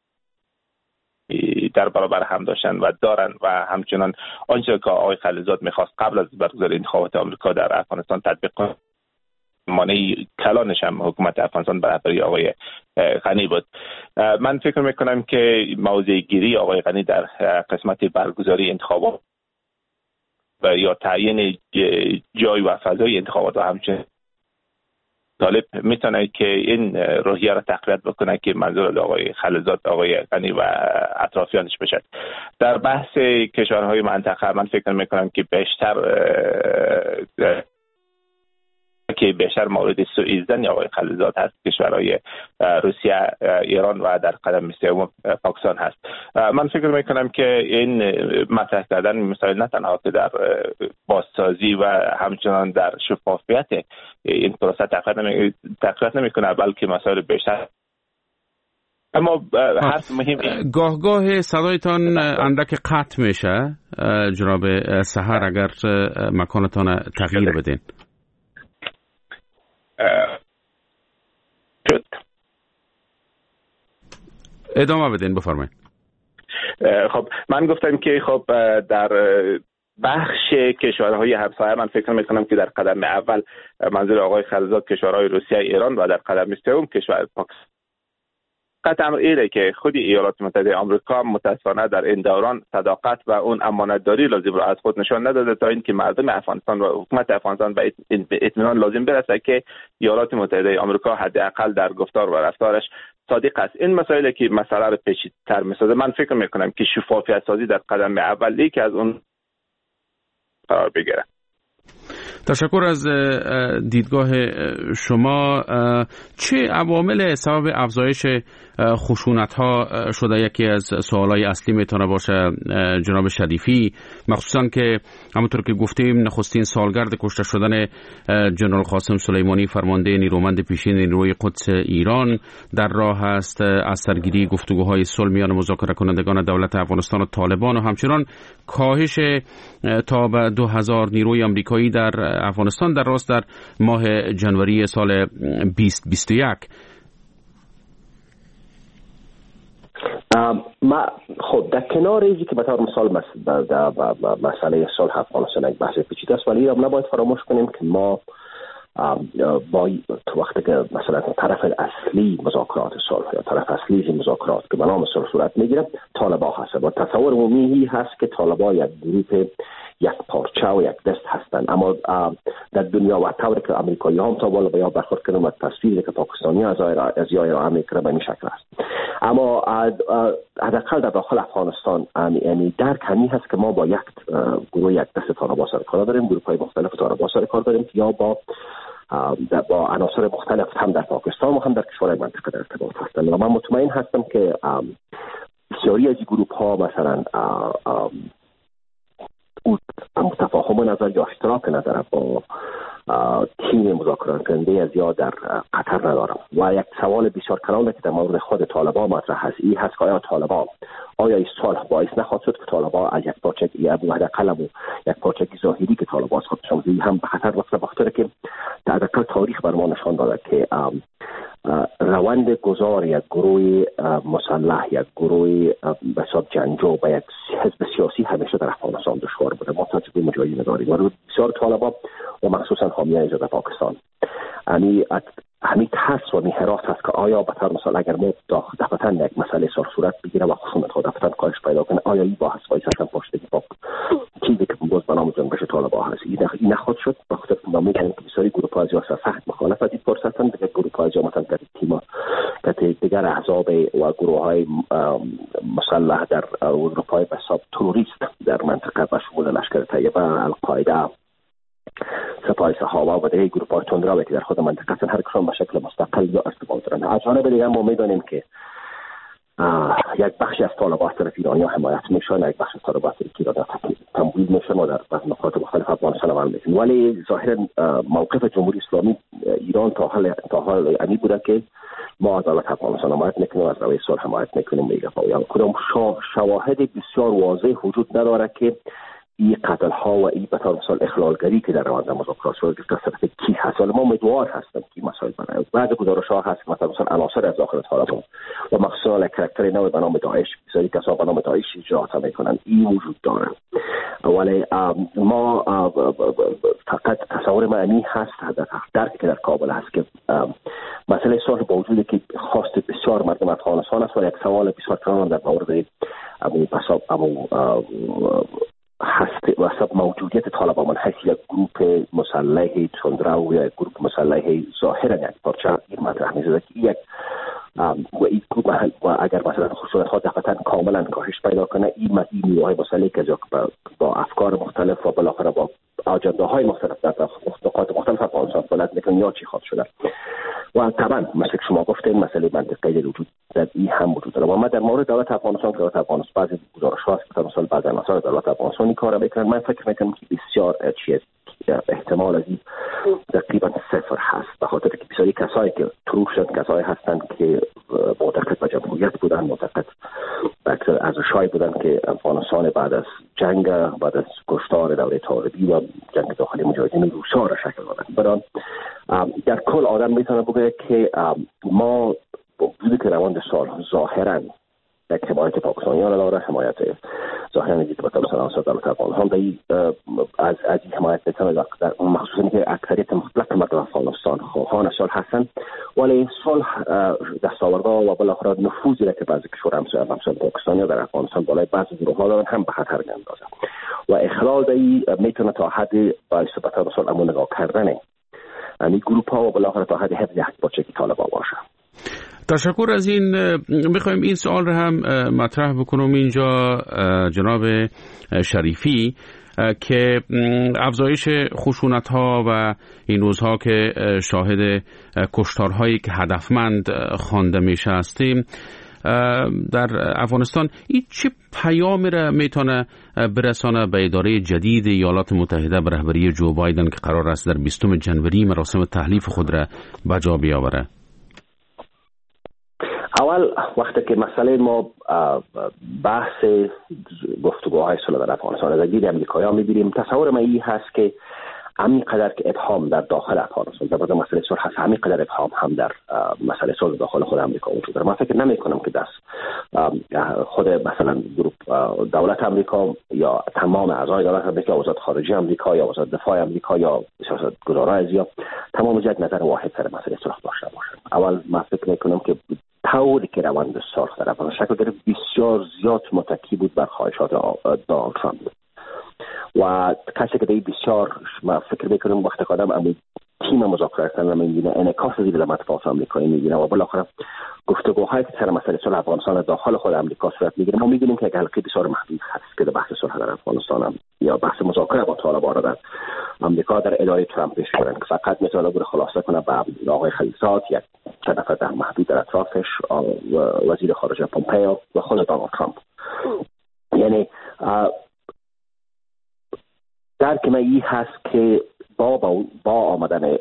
در برابر هم داشتن و دارن و همچنان آنچه که آقای خلیلزاد میخواست قبل از برگزاری انتخابات آمریکا در افغانستان تطبیق کنه، مانعی کلانش هم حکومت افغانستان برای آقای غنی بود. من فکر میکنم که موضع گیری آقای غنی در قسمت برگزاری انتخابات و یا تعیین جای و فضای انتخابات و همچنین طالب میتونه که این روحیه را تقویت بکنه که منظور آقای خلیلزاد آقای غنی و اطرافیانش بشه. در بحث کشورهای منطقه من فکر میکنم که بیشتر مورد سوء ظن آقای خلیلزاد هست کشورهای روسیه، ایران و در قدم سوم پاکستان هست. من فکر میکنم که این مطرح کردن مسائل نه تنها که در بازسازی و همچنان در شفافیت این پروسه تقویت نمیکنه، بلکه مسائل بیشتر. اما حرف مهم گاه صدایتان اندک قطع میشه جناب سحر، اگر مکانتان تغییر بدین. ادامه بدین، بفرمایید. خب من گفتم که خب در بخش کشورهای همسایه من فکر میکنم که در قدم اول منظور آقای خلیلزاد کشورهای روسیه، ایران و در قدم سوم کشور پاکستان قطع امر اینه که خود ایالات متحده آمریکا متاسفانه در این دوران صداقت و اون امانتداری لازم را از خود نشان نداده تا اینکه مردم افغانستان و حکومت افغانستان به اطمینان لازم برسه که ایالات متحده آمریکا حداقل در گفتار و رفتارش صادق است. این مسائلی که مسئله را پیچیده‌تر می‌سازه، من فکر می‌کنم که شفافیت سازی در قدم اولی که از اون قرار بگیره. تشکر از دیدگاه شما. چه عوامل سبب افزایش خشونت‌ها شده؟ یکی از سوالای اصلی میتونه باشه جناب شریفی، مخصوصا که همونطور که گفتیم نخستین سالگرد کشته شدن جنرال قاسم سلیمانی فرمانده نیرومند پیشین نیروی قدس ایران در راه است. از سرگیری گفتگوهای صلح میان مذاکره کنندگان دولت افغانستان و طالبان و همچنان کاهش تا به 2000 نیروی آمریکایی در افغانستان در راست در ماه جنوری سال 2021. خب در کنار اینکه که به طور مثال مسئله صلح افغانستان یک بحث پیچیده است، ولی نباید فراموش کنیم که ما با وقتی که مثلا طرف اصلی مذاکرات صلح یا طرف اصلی مذاکرات که به نام صلح صورت میگیره طالبان هست و تصور عمومی هست که طالبان یک گروه یک پارچه و یک دست هستند، اما در دنیا و طوری که امریکایی هم تا بالا بیا برخورد کردن و تصویری که پاکستانی از ایران میکنه به این شکل است. اما حداقل در داخل افغانستان یعنی درک همی هست که ما با یک گروه یک دست طالبان سر کار داریم، گروه‌های مختلف طالبان سر کار داریم یا با عناصر مختلف هم در پاکستان و هم در کشورهای منطقه در ارتباط هستند و من مطمئن هستم که بسیاری از این گروه‌ها مثلا تفاهم نظر یا اشتراک نظر با تیم مذاکره کننده از یا در قطر ندارم و یک سوال بسیار کلانه که در مورد خود طالبان مطرح هست این هست که آیا این صلح باعث نخواهد شد که طالبان از یک پارچگی حداقل یک پارچگی ظاهری که طالبان از خودشان هم به خطر رفته، بخاطر که در تاریخ بر ما نشان داده که روند گذار یک گروه مسلح، یک گروه به حساب جنگجو به یک حزب سیاسی همیشه در افغانستان دشوار بوده. ما تجربه مجاهدین نداریم و بسیار طالبان و مخصوصا حامیان در پاکستان همین ترس و حراس هست که آیا به طور مثال اگر ما دفعتاً یک مسئله صورت بگیره و خشونت ها دفعتاً کاهش پیدا کنه، آیا این با حسابی هستن پشت اتفاق چیزی که باز به نام جنبش طالبان هست این نخواهد شد، بخاطر که ما میگیم که بسیاری گروه های سیاسی سخت مخالف از این فرصت هستند، دیگر گروه های مثلا در تیم دیگر احزاب و گروه های مسلح در اروپای به حساب تروریست در منطقه و شمول لشکر طیبه، القاعده، سپاه صحابه و دیگر گروه‌های تندرو که در خود منطقه هستند، هر کدام به شکل مستقل یا ارتباط دارند. از جانب دیگر ما می‌دانیم که یک بخشی از طالبان از طرف ایرانی حمایت میشن، یک بخش از طالبان از طرف ایران تمویل میشن و در نقاط مختلف افغانستان عمل میکنن، ولی ظاهرا موقف جمهوری اسلامی ایران تا حال یعنی بوده که ما از دولت افغانستان حمایت میکنیم، از روی صلح حمایت میکنیم میگه یا کدام شواهد بسیار واضح وجود نداره که این قتل ها و این به طور مثال اخلالگری که در روند مذاکرات صورت گرفته طرف کی هست. ما امیدوار هستیم که مسائل برای بعضی گزارش ها هست که مثلا عناصر از داخل طالبان و مخصوصا کاراکتر نو به نام داعش بسیاری کسا به نام داعش اجراءات میکنن این وجود داره، ولی ما فقط تصور معنی هست درکی که در کابل هست که مسئله صلح با وجودی که خواست بسیار مردم افغانستان است و یک سوال بسیار کلان در مورد هست و سب موجودیت طالبان من حیث یک گروه مسلح تندرو یا یک گروه مسلح ظاهرا یک پارچه این مطرح می‌شده که یک و این گروه و اگر مثلا خشونت‌ها دفعتاً کاملا کاهش پیدا کنه این نیروهای مسلحی که با افکار مختلف و بالاخره با اجنده‌های مختلف در نقاط مختلف افغانستان فعالیت می‌کنن یا چی خواهد شده و طبعا مثل شما گفتین مسئله منطقه‌ای وجود در این هم وجود داره و ما در مورد دولت افغانستان که دولت افغانستان بعضی گزارش‌ها هست که مثلا بعضی عناصر دولت افغانستان این کارو میکنن، من فکر میکنم که بسیار چیز احتمال از این تقریبا صفر هست، به خاطر که بسیاری کسایی که طروح شد کسایی هستند که معتقد به جمهوریت بودن، معتقد به ارزش‌هایی بودن که افغانستان بعد از جنگ، بعد از کشتار دوره طالبی و جنگ داخلی مجاهدین روسا را شکل دادن. برای در کل آدم میتونه بگه که ما با وجودی که روند سال ظاهراً یک حمایت پاکستانیان داره، حمایت ظاهرا دیگه به طور دولت افغانستان از این حمایت میتونه در مخصوصا که اکثریت مطلق مردم افغانستان خواهان صلح هستند، ولی صلح دستاوردها و بالاخره نفوذی را که بعضی کشورها همسایه پاکستانی در افغانستان بالای بعضی گروه‌ها دارن هم به خطر میاندازه و اخلال دی میتونه تا حد باعث به طور صلح امون نگاه کردن این گروه‌ها و بالاخره تا حد حفظ حقوق طالبان باشه. تشکر از این. میخوایم این سوال رو هم مطرح بکنم اینجا جناب شریفی که افزایش خشونت‌ها و این روزها که شاهد کشتارهایی که هدفمند خوانده میشه هستیم در افغانستان، این چه پیامی را میتونه برسانه به اداره جدید ایالات متحده به رهبری جو بایدن که قرار است در 20 جنوری مراسم تحلیف خود را به جا بیاوره؟ اول وقتی که مسئله ما بحث گفتگوهای صلح در افغانستان از دید امریکایی‌ها می‌بینیم، تصور من این هست که همین قدر که ابهام در داخل افغانستان در مورد مسئله صلح هست، همین قدر ابهام هم در مسئله صلح داخل خود امریکا وجود داره. من فکر نمی‌کنم که دست خود مثلا دولت امریکا یا تمام اعضای دولت امریکا، وزارت خارجه امریکا یا وزارت دفاع امریکا یا سیاستگزاران ازیا تمام یک نظر واحد سر مسئله صلح داشته باشند. اول من فکر می‌کنم که طوری که روند صلح در افغانستان شکل گرفت بسیار زیاد متکی بود بر خواهشات دونالد ترامپ و کسی که به بسیار من فکر میکنم وقتی که آدم اما تیم مذاکره کردن میبینه انعکاس زیر مطبوعات آمریکایی میبینه و بالاخره گفتگوهایی که سر مسئله صلح افغانستان داخل خود آمریکا صورت میگیره، ما میبینیم که یک حلقه بسیار محدود هست که در بحث صلح در افغانستان هم یا بحث مذاکره با طالبان را در آمریکا در اداره ترامپ پیش بردن که فقط میتونه بر خلاصه کنه به آقای خلیلزاد، یک طرف در محدود در اطرافش، وزیر خارجه پومپئو و خود دونالد ترامپ. یعنی درک من این هست که با آمدن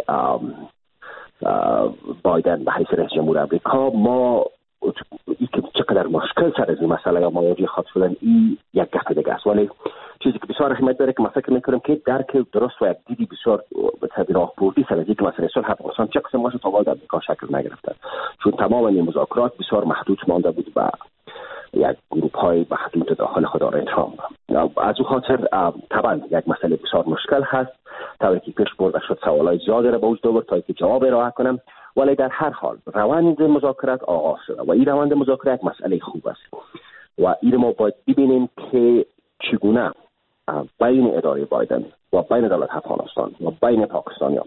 بایدن به حیث رئیس جمهور امریکا ما چقدر مشکل سر از این مسئله یا مواجه خواهد شدن، این یک گفت دیگه است. ولی چیزی که بسیار اهمیت داره که من فکر میکنم که درک درست و یک دیدی بسیار به تعبیر راهبردی سر از این مسئله صلح افغانستان چه قسم باشه تا در امریکا شکل نگرفته، چون تمام این مذاکرات بسیار محدود مانده بود به یک گروه های محدود داخل خود آقای ترامپ. از او خاطر طبعا یک مسئله بسیار مشکل هست، طوری که پیش برده شد سوالای زیادی را به وجود آورد تا اینکه جواب ارائه کنم، ولی در هر حال روند مذاکرات آغاز شده و این روند مذاکرات یک مسئله خوب است و این ما باید ببینیم که چگونه بین اداره بایدن و بین دولت افغانستان و بین پاکستانیان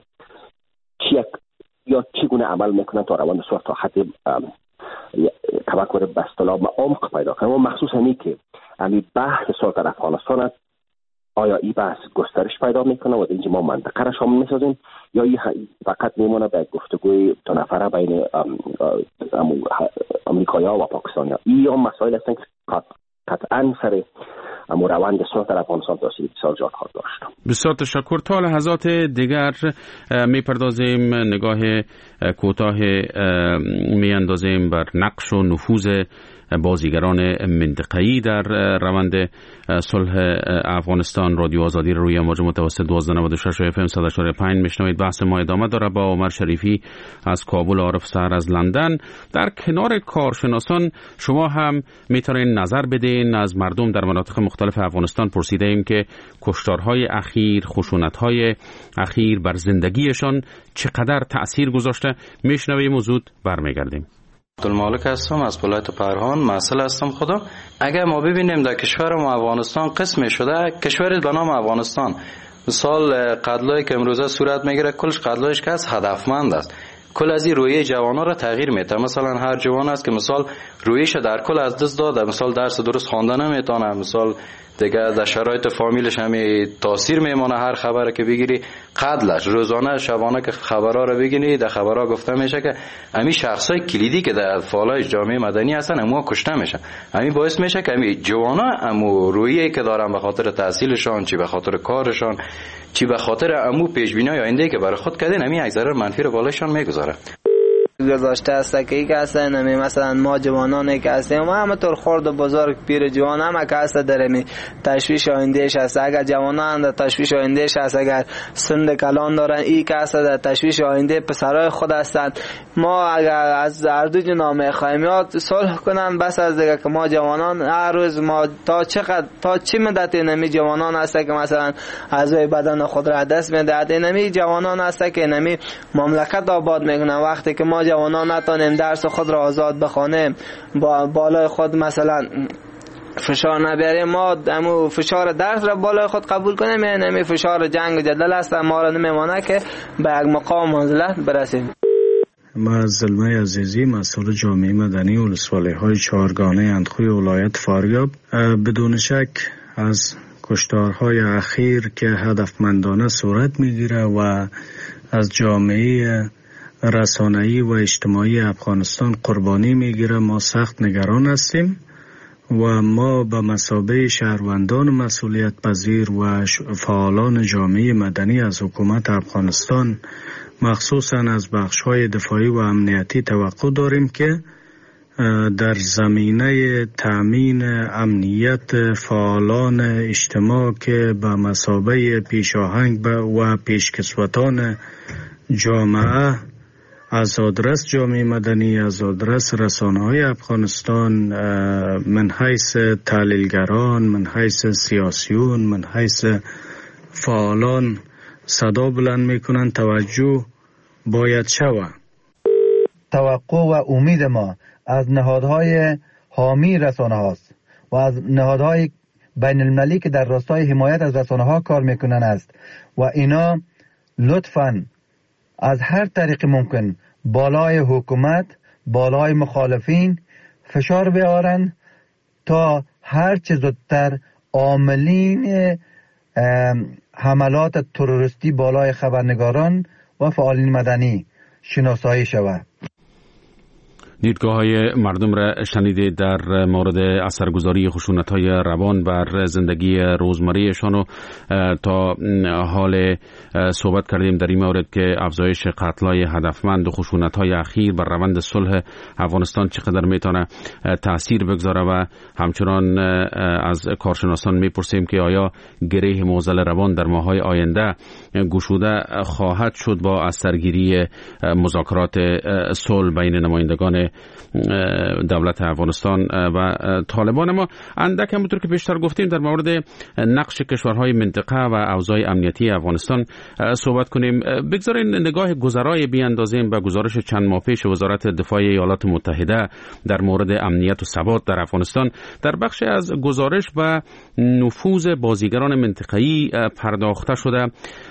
چگونه عمل میکنن تا روند صلح تا حد تفکر به اصطلاح عمق پیدا کنه و مخصوصا اینی که همین بحث صلح در افغانستان آیا این بحث گسترش پیدا میکنه و اینجا ما منطقه را شامل میسازیم یا این فقط میمونه به گفتگوی دو نفره بین امریکایی‌ها و پاکستانی‌ها. این هم مسائل هستند که قطعاً سر روند صلح در افغانستان تاثیر بسیار زیاد خواهد داشت. بسیار تشکر. تا لحظات دیگر میپردازیم نگاه کوتاه میاندازیم بر نقش و نفوذ بازیگران منطقه‌ای در روند صلح افغانستان. رادیو آزادی روی امواج متوسط 1296 اف ام 104.5 میشنوید. بحث ما ادامه داره با عمر شریفی از کابل، عارف سحر از لندن. در کنار کارشناسان شما هم میتونید نظر بدین. از مردم در مناطق مختلف افغانستان پرسیده ایم که کشتارهای اخیر، خشونت‌های اخیر بر زندگیشان چقدر تأثیر گذاشته. میشنویم و زود برمیگردیم. عبدالمالک هستم از ولایت پرهان. مسئله هستم خدا اگر ما ببینیم در کشور ما افغانستان قسم شده کشوری به نام افغانستان، مثال قتلایی که امروزه صورت میگیره کلش قتلایش که از هدفمند است، کل از این رویه جوانا را تغییر میده. مثلا هر جوان است که مثال رویش در کل از دست داده، مثال درس درست خواندن نمیتونه، مثال دیگه در شرایط فامیلش همین تاثیر میمونه، هر خبری که بگیری قتلش، روزانه شبانه که خبرها رو بگیری در خبرها گفته میشه که همین شخصای کلیدی که در فعالای جامعه مدنی هستن همو کشته میشن. همین باعث میشه که همین جوانا همو رویی که دارن به خاطر تحصیلشان، چی به خاطر کارشان، چی به خاطر همو پیشبینی آینده که برای خود کردن، همین یک ضرر منفی رو بالایشان میگذاره. گذاشته است که یک است نمی مثلا ما جوانانی که هستیم ما همطور خرد و بزرگ پیر جوان هم که است در تشویش آیندهش است. اگر جوانان در تشویش آیندهش است، اگر سند کلان دارن این که است در تشویش آینده پسرای خود هستند. ما اگر از اردو جنا میخوایم یا صلح کنن بس از دیگه که ما جوانان هر روز ما تا چه مدت نمی جوانان هست که مثلا اعضای بدن خود را دست میدهد، نمی جوانان هست که نمی مملکت آباد میکنن. وقتی که ما جوانان نتونیم درس خود را آزاد بخوانیم، با بالای خود مثلا فشار نبیاریم، ما همو فشار درس را بالای خود قبول کنیم، یعنی فشار جنگ و جدل است ما را نمیمانه که به یک مقام منزلت برسیم. ما از زلمه عزیزی مسئول جامعه مدنی ولسوالی های چهارگانه اندخوی ولایت فاریاب. بدون شک از کشتارهای اخیر که هدفمندانه صورت میگیره و از جامعه رسانه‌ای و اجتماعی افغانستان قربانی میگیره ما سخت نگران هستیم و ما به مثابه شهروندان مسئولیت پذیر و فعالان جامعه مدنی از حکومت افغانستان مخصوصاً از بخش‌های دفاعی و امنیتی توقع داریم که در زمینه تأمین امنیت فعالان اجتماع که به مثابه پیشاهنگ و پیشکسوتان جامعه از آدرس جامعه مدنی، از آدرس رسانه‌های افغانستان، من حیث تحلیلگران، من حیث سیاسیون، من حیث فعالان صدا بلند میکنن توجه باید شود. توقع و امید ما از نهادهای حامی رسانه هاست و از نهادهای بین المللی که در راستای حمایت از رسانه ها کار میکنن است و اینا لطفاً از هر طریق ممکن بالای حکومت، بالای مخالفین فشار بیارن تا هر چه زودتر عاملین حملات تروریستی بالای خبرنگاران و فعالین مدنی شناسایی شود. دیدگاه های مردم را شنیدید در مورد اثرگذاری خشونت‌های روان بر زندگی روزمره‌شان و تا حال صحبت کردیم در این مورد که افزایش قتل‌های هدفمند و خشونت‌های اخیر بر روند صلح افغانستان چقدر میتونه تأثیر بگذاره و همچنان از کارشناسان میپرسیم که آیا گره معضل روان در ماه‌های آینده گشوده خواهد شد با از سرگیری مذاکرات صلح بین نمایندگان دولت افغانستان و طالبان. ما اندک همونطور که پیشتر گفتیم در مورد نقش کشورهای منطقه و اوضاع امنیتی افغانستان صحبت کنیم. بگذارین نگاه گذرای بیاندازیم به گزارش چند ماه پیش وزارت دفاع ایالات متحده در مورد امنیت و ثبات در افغانستان. در بخش از گزارش و نفوذ بازیگران منطقه‌ای پرداخته شده.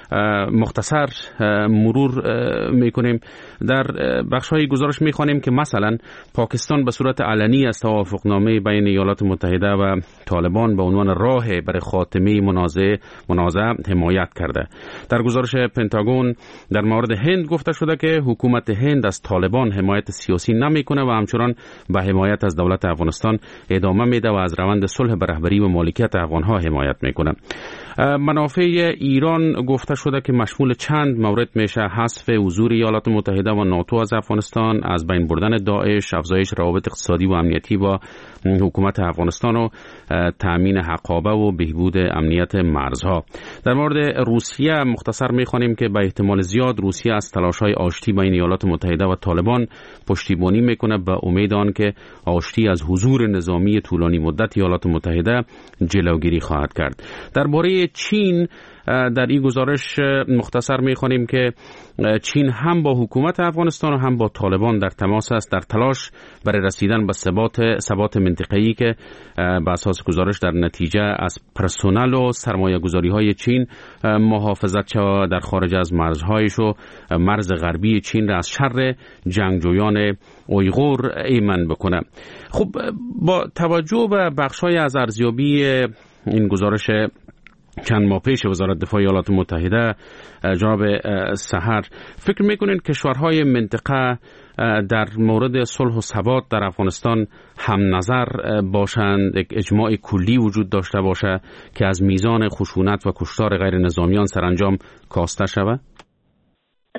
مختصر مرور میکنیم. در بخش‌های گزارش میخوانیم که مثلا پاکستان به صورت علنی از توافقنامه بین ایالات متحده و طالبان به عنوان راه برای خاتمه منازعه حمایت کرده. در گزارش پنتاگون در مورد هند گفته شده که حکومت هند از طالبان حمایت سیاسی نمیکنه و همچنان به حمایت از دولت افغانستان ادامه میده و از روند صلح به رهبری و مالکیت افغانها حمایت میکنه. منافع ایران گفته شده که مشمول چند مورد میشه: حذف حضور ایالات متحده و ناتو از افغانستان، از بین بردن داعش، افزایش روابط اقتصادی و امنیتی با حکومت افغانستان و تامین حقابه و بهبود امنیت مرزها. در مورد روسیه مختصر میخوانیم که به احتمال زیاد روسیه از تلاش‌های آشتی بین ایالات متحده و طالبان پشتیبانی میکنه به امید آن که آشتی از حضور نظامی طولانی مدت ایالات متحده جلوگیری خواهد کرد. درباره چین در این گزارش مختصر می‌خوانیم که چین هم با حکومت افغانستان و هم با طالبان در تماس است در تلاش برای رسیدن به ثبات منطقه‌ای که به اساس گزارش در نتیجه از پرسنل و سرمایه‌گذاری‌های چین محافظت شود در خارج از مرزهایش و مرز غربی چین را از شر جنگجویان اویغور ایمن بکنه. خب با توجه به بخش‌های از ارزیابی این گزارش چند ماه پیش وزارت دفاع ایالات متحده، جناب سحر، فکر میکنین کشورهای منطقه در مورد صلح و ثبات در افغانستان هم نظر باشند، یک اجماع کلی وجود داشته باشه که از میزان خشونت و کشتار غیر نظامیان سرانجام کاسته شود؟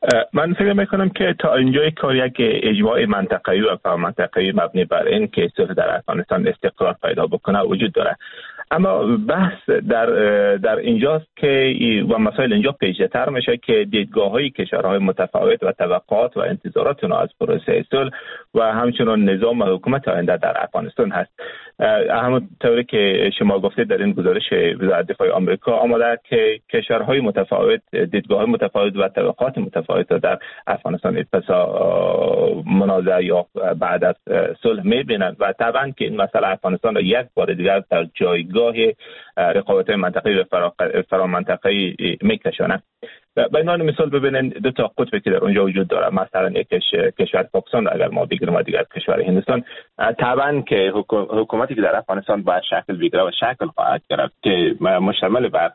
من فکر میکنم که تا اینجای کار یک اجماع منطقه‌ای و فرامنطقه‌ای مبنی بر این که صلح در افغانستان استقرار پیدا بکنه وجود داره. اما بحث در اینجاست که و مسائل اینجا پیچیده‌تر میشه که دیدگاه‌های کشورهای متفاوت و توقعات و انتظارات اونها از پروسه صلح و همچنین نظام و حکومت آینده در افغانستان هست. همونطوری که شما گفتید در این گزارش وزارت دفاع آمریکا آمده که کشورهای متفاوت دیدگاه‌های متفاوت و توقعات متفاوت در افغانستان ابتدا منازعه یا بعد از صلح می‌بینند و طبعا که این مسئله افغانستان را یک بار دیگر در جایگاه رقابت منطقه‌ای و فرامنطقه‌ای می‌کشاند. به عنوان مثال ببینید دو تا قطبی که در اونجا وجود داره، مثلا یک کشور پاکستان اگر ما بگیریم و دیگر کشور هندوستان، طبعا که حکومتی که در افغانستان باید شکل بگیره و شکل خواهد گرفت که مشتمل بر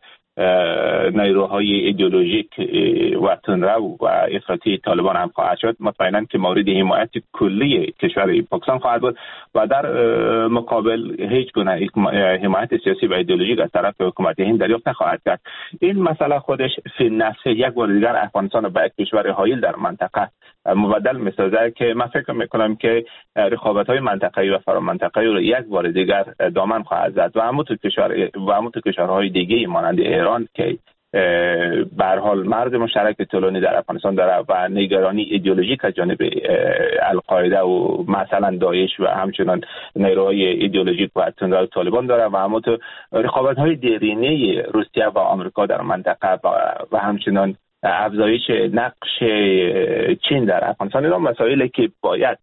نیروهای ایدئولوژیک و تندرو و افراطی طالبان هم خواهد شد، مطمئنا که مورد حمایت کلی کشور پاکستان خواهد بود و در مقابل هیچ گونه حمایت سیاسی و ایدئولوژیک از طرف حکومت هند دریافت نخواهد کرد. این مسئله خودش فی نفسه یک بار دیگر افغانستان را به یک کشور حایل در منطقه مبدل می‌سازد که من فکر می‌کنم که رقابت‌های منطقه‌ای و فرامنطقه‌ای را یک بار دیگر دامن خواهد زد و همونطور کشورهای دیگه مانند ایران که به هر حال مرز مشترک طولانی در افغانستان داره و نگرانی ایدئولوژیک از جانب القاعده و مثلا داعش و همچنین نیروهای ایدئولوژیک و تندرو طالبان داره و همونطور رقابت‌های دیرینه روسیه و آمریکا در منطقه و همچنین افزایش نقش چین در افغانستان، اینا مسائلی که باید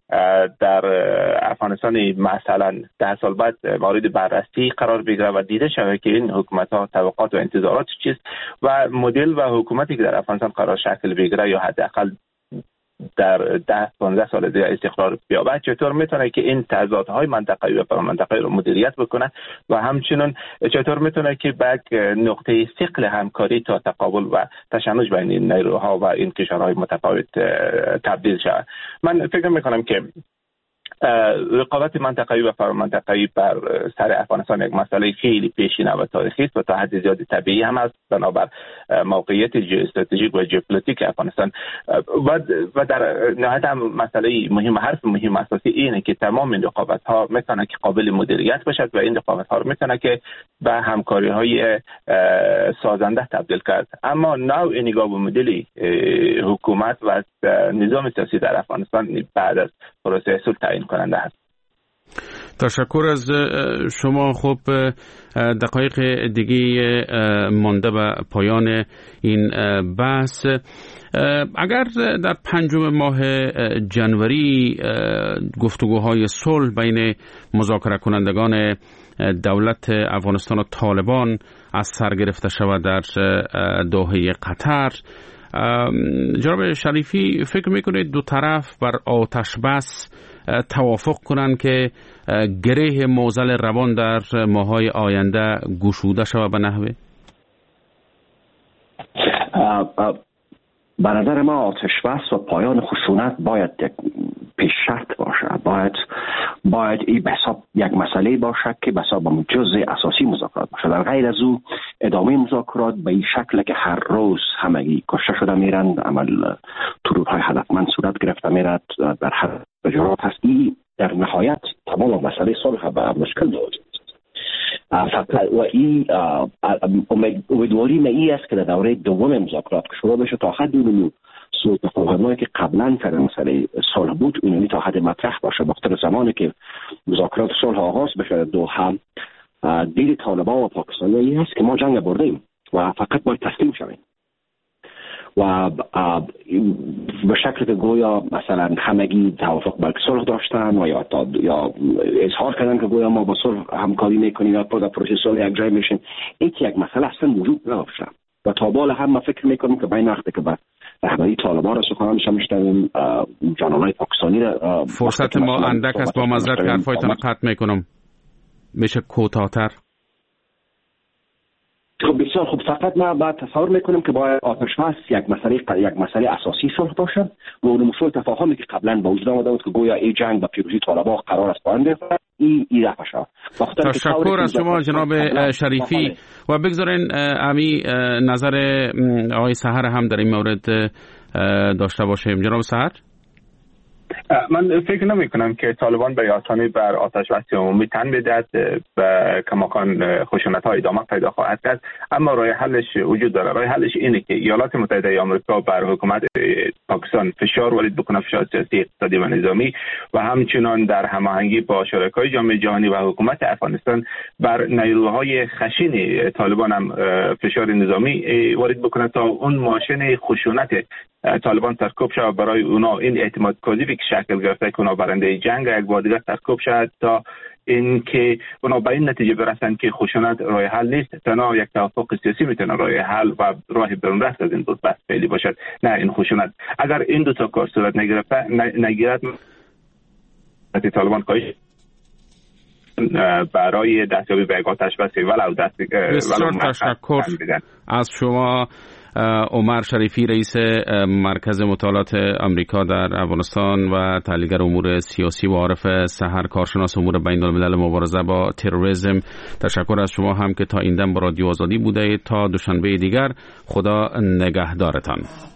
در افغانستان مثلا 10 سال بعد مورد بررسی قرار بگیره و دیده شود که این حکومت‌ها توقعات و انتظارات چیست و مدل و حکومتی که در افغانستان قرار شکل بگیره یا حداقل در 10-15 سال دیگه استقرار بیابد چطور میتونه که این تضادهای منطقه‌ای و فرامنطقه‌ای رو مدیریت بکنه و همچنین چطور میتونه که به نقطه ثقل همکاری تا تقابل و تشنج بین این نیروها و این کشورهای متفاوت تبدیل شود. من فکر میکنم که رقابت منطقه‌ای و فرامنطقه‌ای بر سر افغانستان یک مسئله خیلی پیشینه و تاریخی است و تا حد زیادی طبیعی هم است بنابر موقعیت ژئوستراتژیک و ژئوپلیتیک افغانستان و در نهایت هم مسئله مهم، حرف مهم اساسی اینه که تمام این رقابت‌ها میتونه که قابل مدیریت باشد و این رقابت‌ها رو میتونه که به همکاری‌های سازنده تبدیل کرد. اما نوع نگاه و مدل حکومت و نظام سیاسی در افغانستان بعد از پروسه صلح تعیین کننده است. تشکر از شما. خب دقایق دیگه مانده به پایان این بحث. اگر در 5 ماه جنوری گفتگوهای صلح بین مذاکره کنندگان دولت افغانستان و طالبان از سر گرفته شود در دوحه قطر، جناب شریفی فکر میکنید دو طرف بر آتش بس توافق کنند که گره معضل روان در ماه‌های آینده گشوده شود به نحوه؟ به نظر ما آتش بس و پایان خشونت باید پیش شرط باشه. باید این به حساب یک مسئله باشه که به حساب جزء اساسی مذاکرات باشه. در غیر از او ادامه مذاکرات به این شکل که هر روز همگی کشته شده میرند، عمل ترورهای هدفمند صورت گرفته میرد، در هر تجارات هست، این در نهایت تمام مسئله صلح به مشکل دارد. و این امیدواری من است که در دوره دوم مذاکرات که شروع بشه تا حد اونو سوء تفاهمایی که قبلا در مسئله صلح بود اونو تا حد مطرح باشه. وقتی زمانی که مذاکرات صلح آغاز بشه دوحه، دید طالبان و پاکستانی است که ما جنگ بردیم و فقط باید تسلیم شویم و به شکل که گویا مثلا همگی توافق بر صلح داشتن و یا اظهار کردن که گویا ما با صلح همکاری میکنیم یا در پروسه صلح یک جای میشیم، این یک مسئله اصلا وجود نداشته و تا بالا هم ما فکر میکنیم که بین وقتی که به رهبری طالبان را سخنانش میشنویم جانانهای پاکستانی را فرصت ما اندک است، با معذرت که حرفایتان قطع میکنم، میشه کوتاه‌تر؟ خب بسیار خوب. فقط ما باید تصور میکنیم که باید آتش بس یک مسئله اساسی صلح باشد و اون مسئله تفاهمی که قبلا به وجود آمده بود که گویا این جنگ به پیروزی طالبان قرار است پایان بیاورد این رفع شود. تشکر از شما جناب شریفی و بگذارین امی نظر آقای سحر هم در این مورد داشته باشیم. جناب سحر، من فکر نمی کنم که طالبان به آسانی بر آتش بس عمومی تن بدهد و کماکان خشونت ها ادامه پیدا خواهد کرد، اما راه حلش وجود داره. راه حلش اینه که ایالات متحده آمریکا بر حکومت پاکستان فشار وارد بکنه، فشار سیاسی، اقتصادی و نظامی، و همچنان در هماهنگی با شرکای جامعه جهانی و حکومت افغانستان بر نیروهای خشن طالبان هم فشار نظامی وارد بکنه تا اون ماشین خشونت طالبان سرکوب شود، برای اونا این اعتماد کاذبی که شکل گرفته که اونا برنده جنگ یک بار دیگه سرکوب شود، تا اینکه اونا به این نتیجه برسند که خشونت راه حل نیست، تنها یک توافق سیاسی میتونه راه حل و راه برون رفت از این بود بس فعلی باشد، نه این خشونت. اگر این دو تا کار صورت نگیرد طالبان کاش برای دستیابی به آتش بس ولو تشکر از شما. عمر شریفی، رئیس مرکز مطالعات آمریکا در افغانستان و تحلیلگر امور سیاسی و عارف سحر، کارشناس امور بین الملل مبارزه با تروریسم. تشکر از شما هم که تا این دم با رادیو آزادی بوده. تا دوشنبه دیگر، خدا نگهدارتان.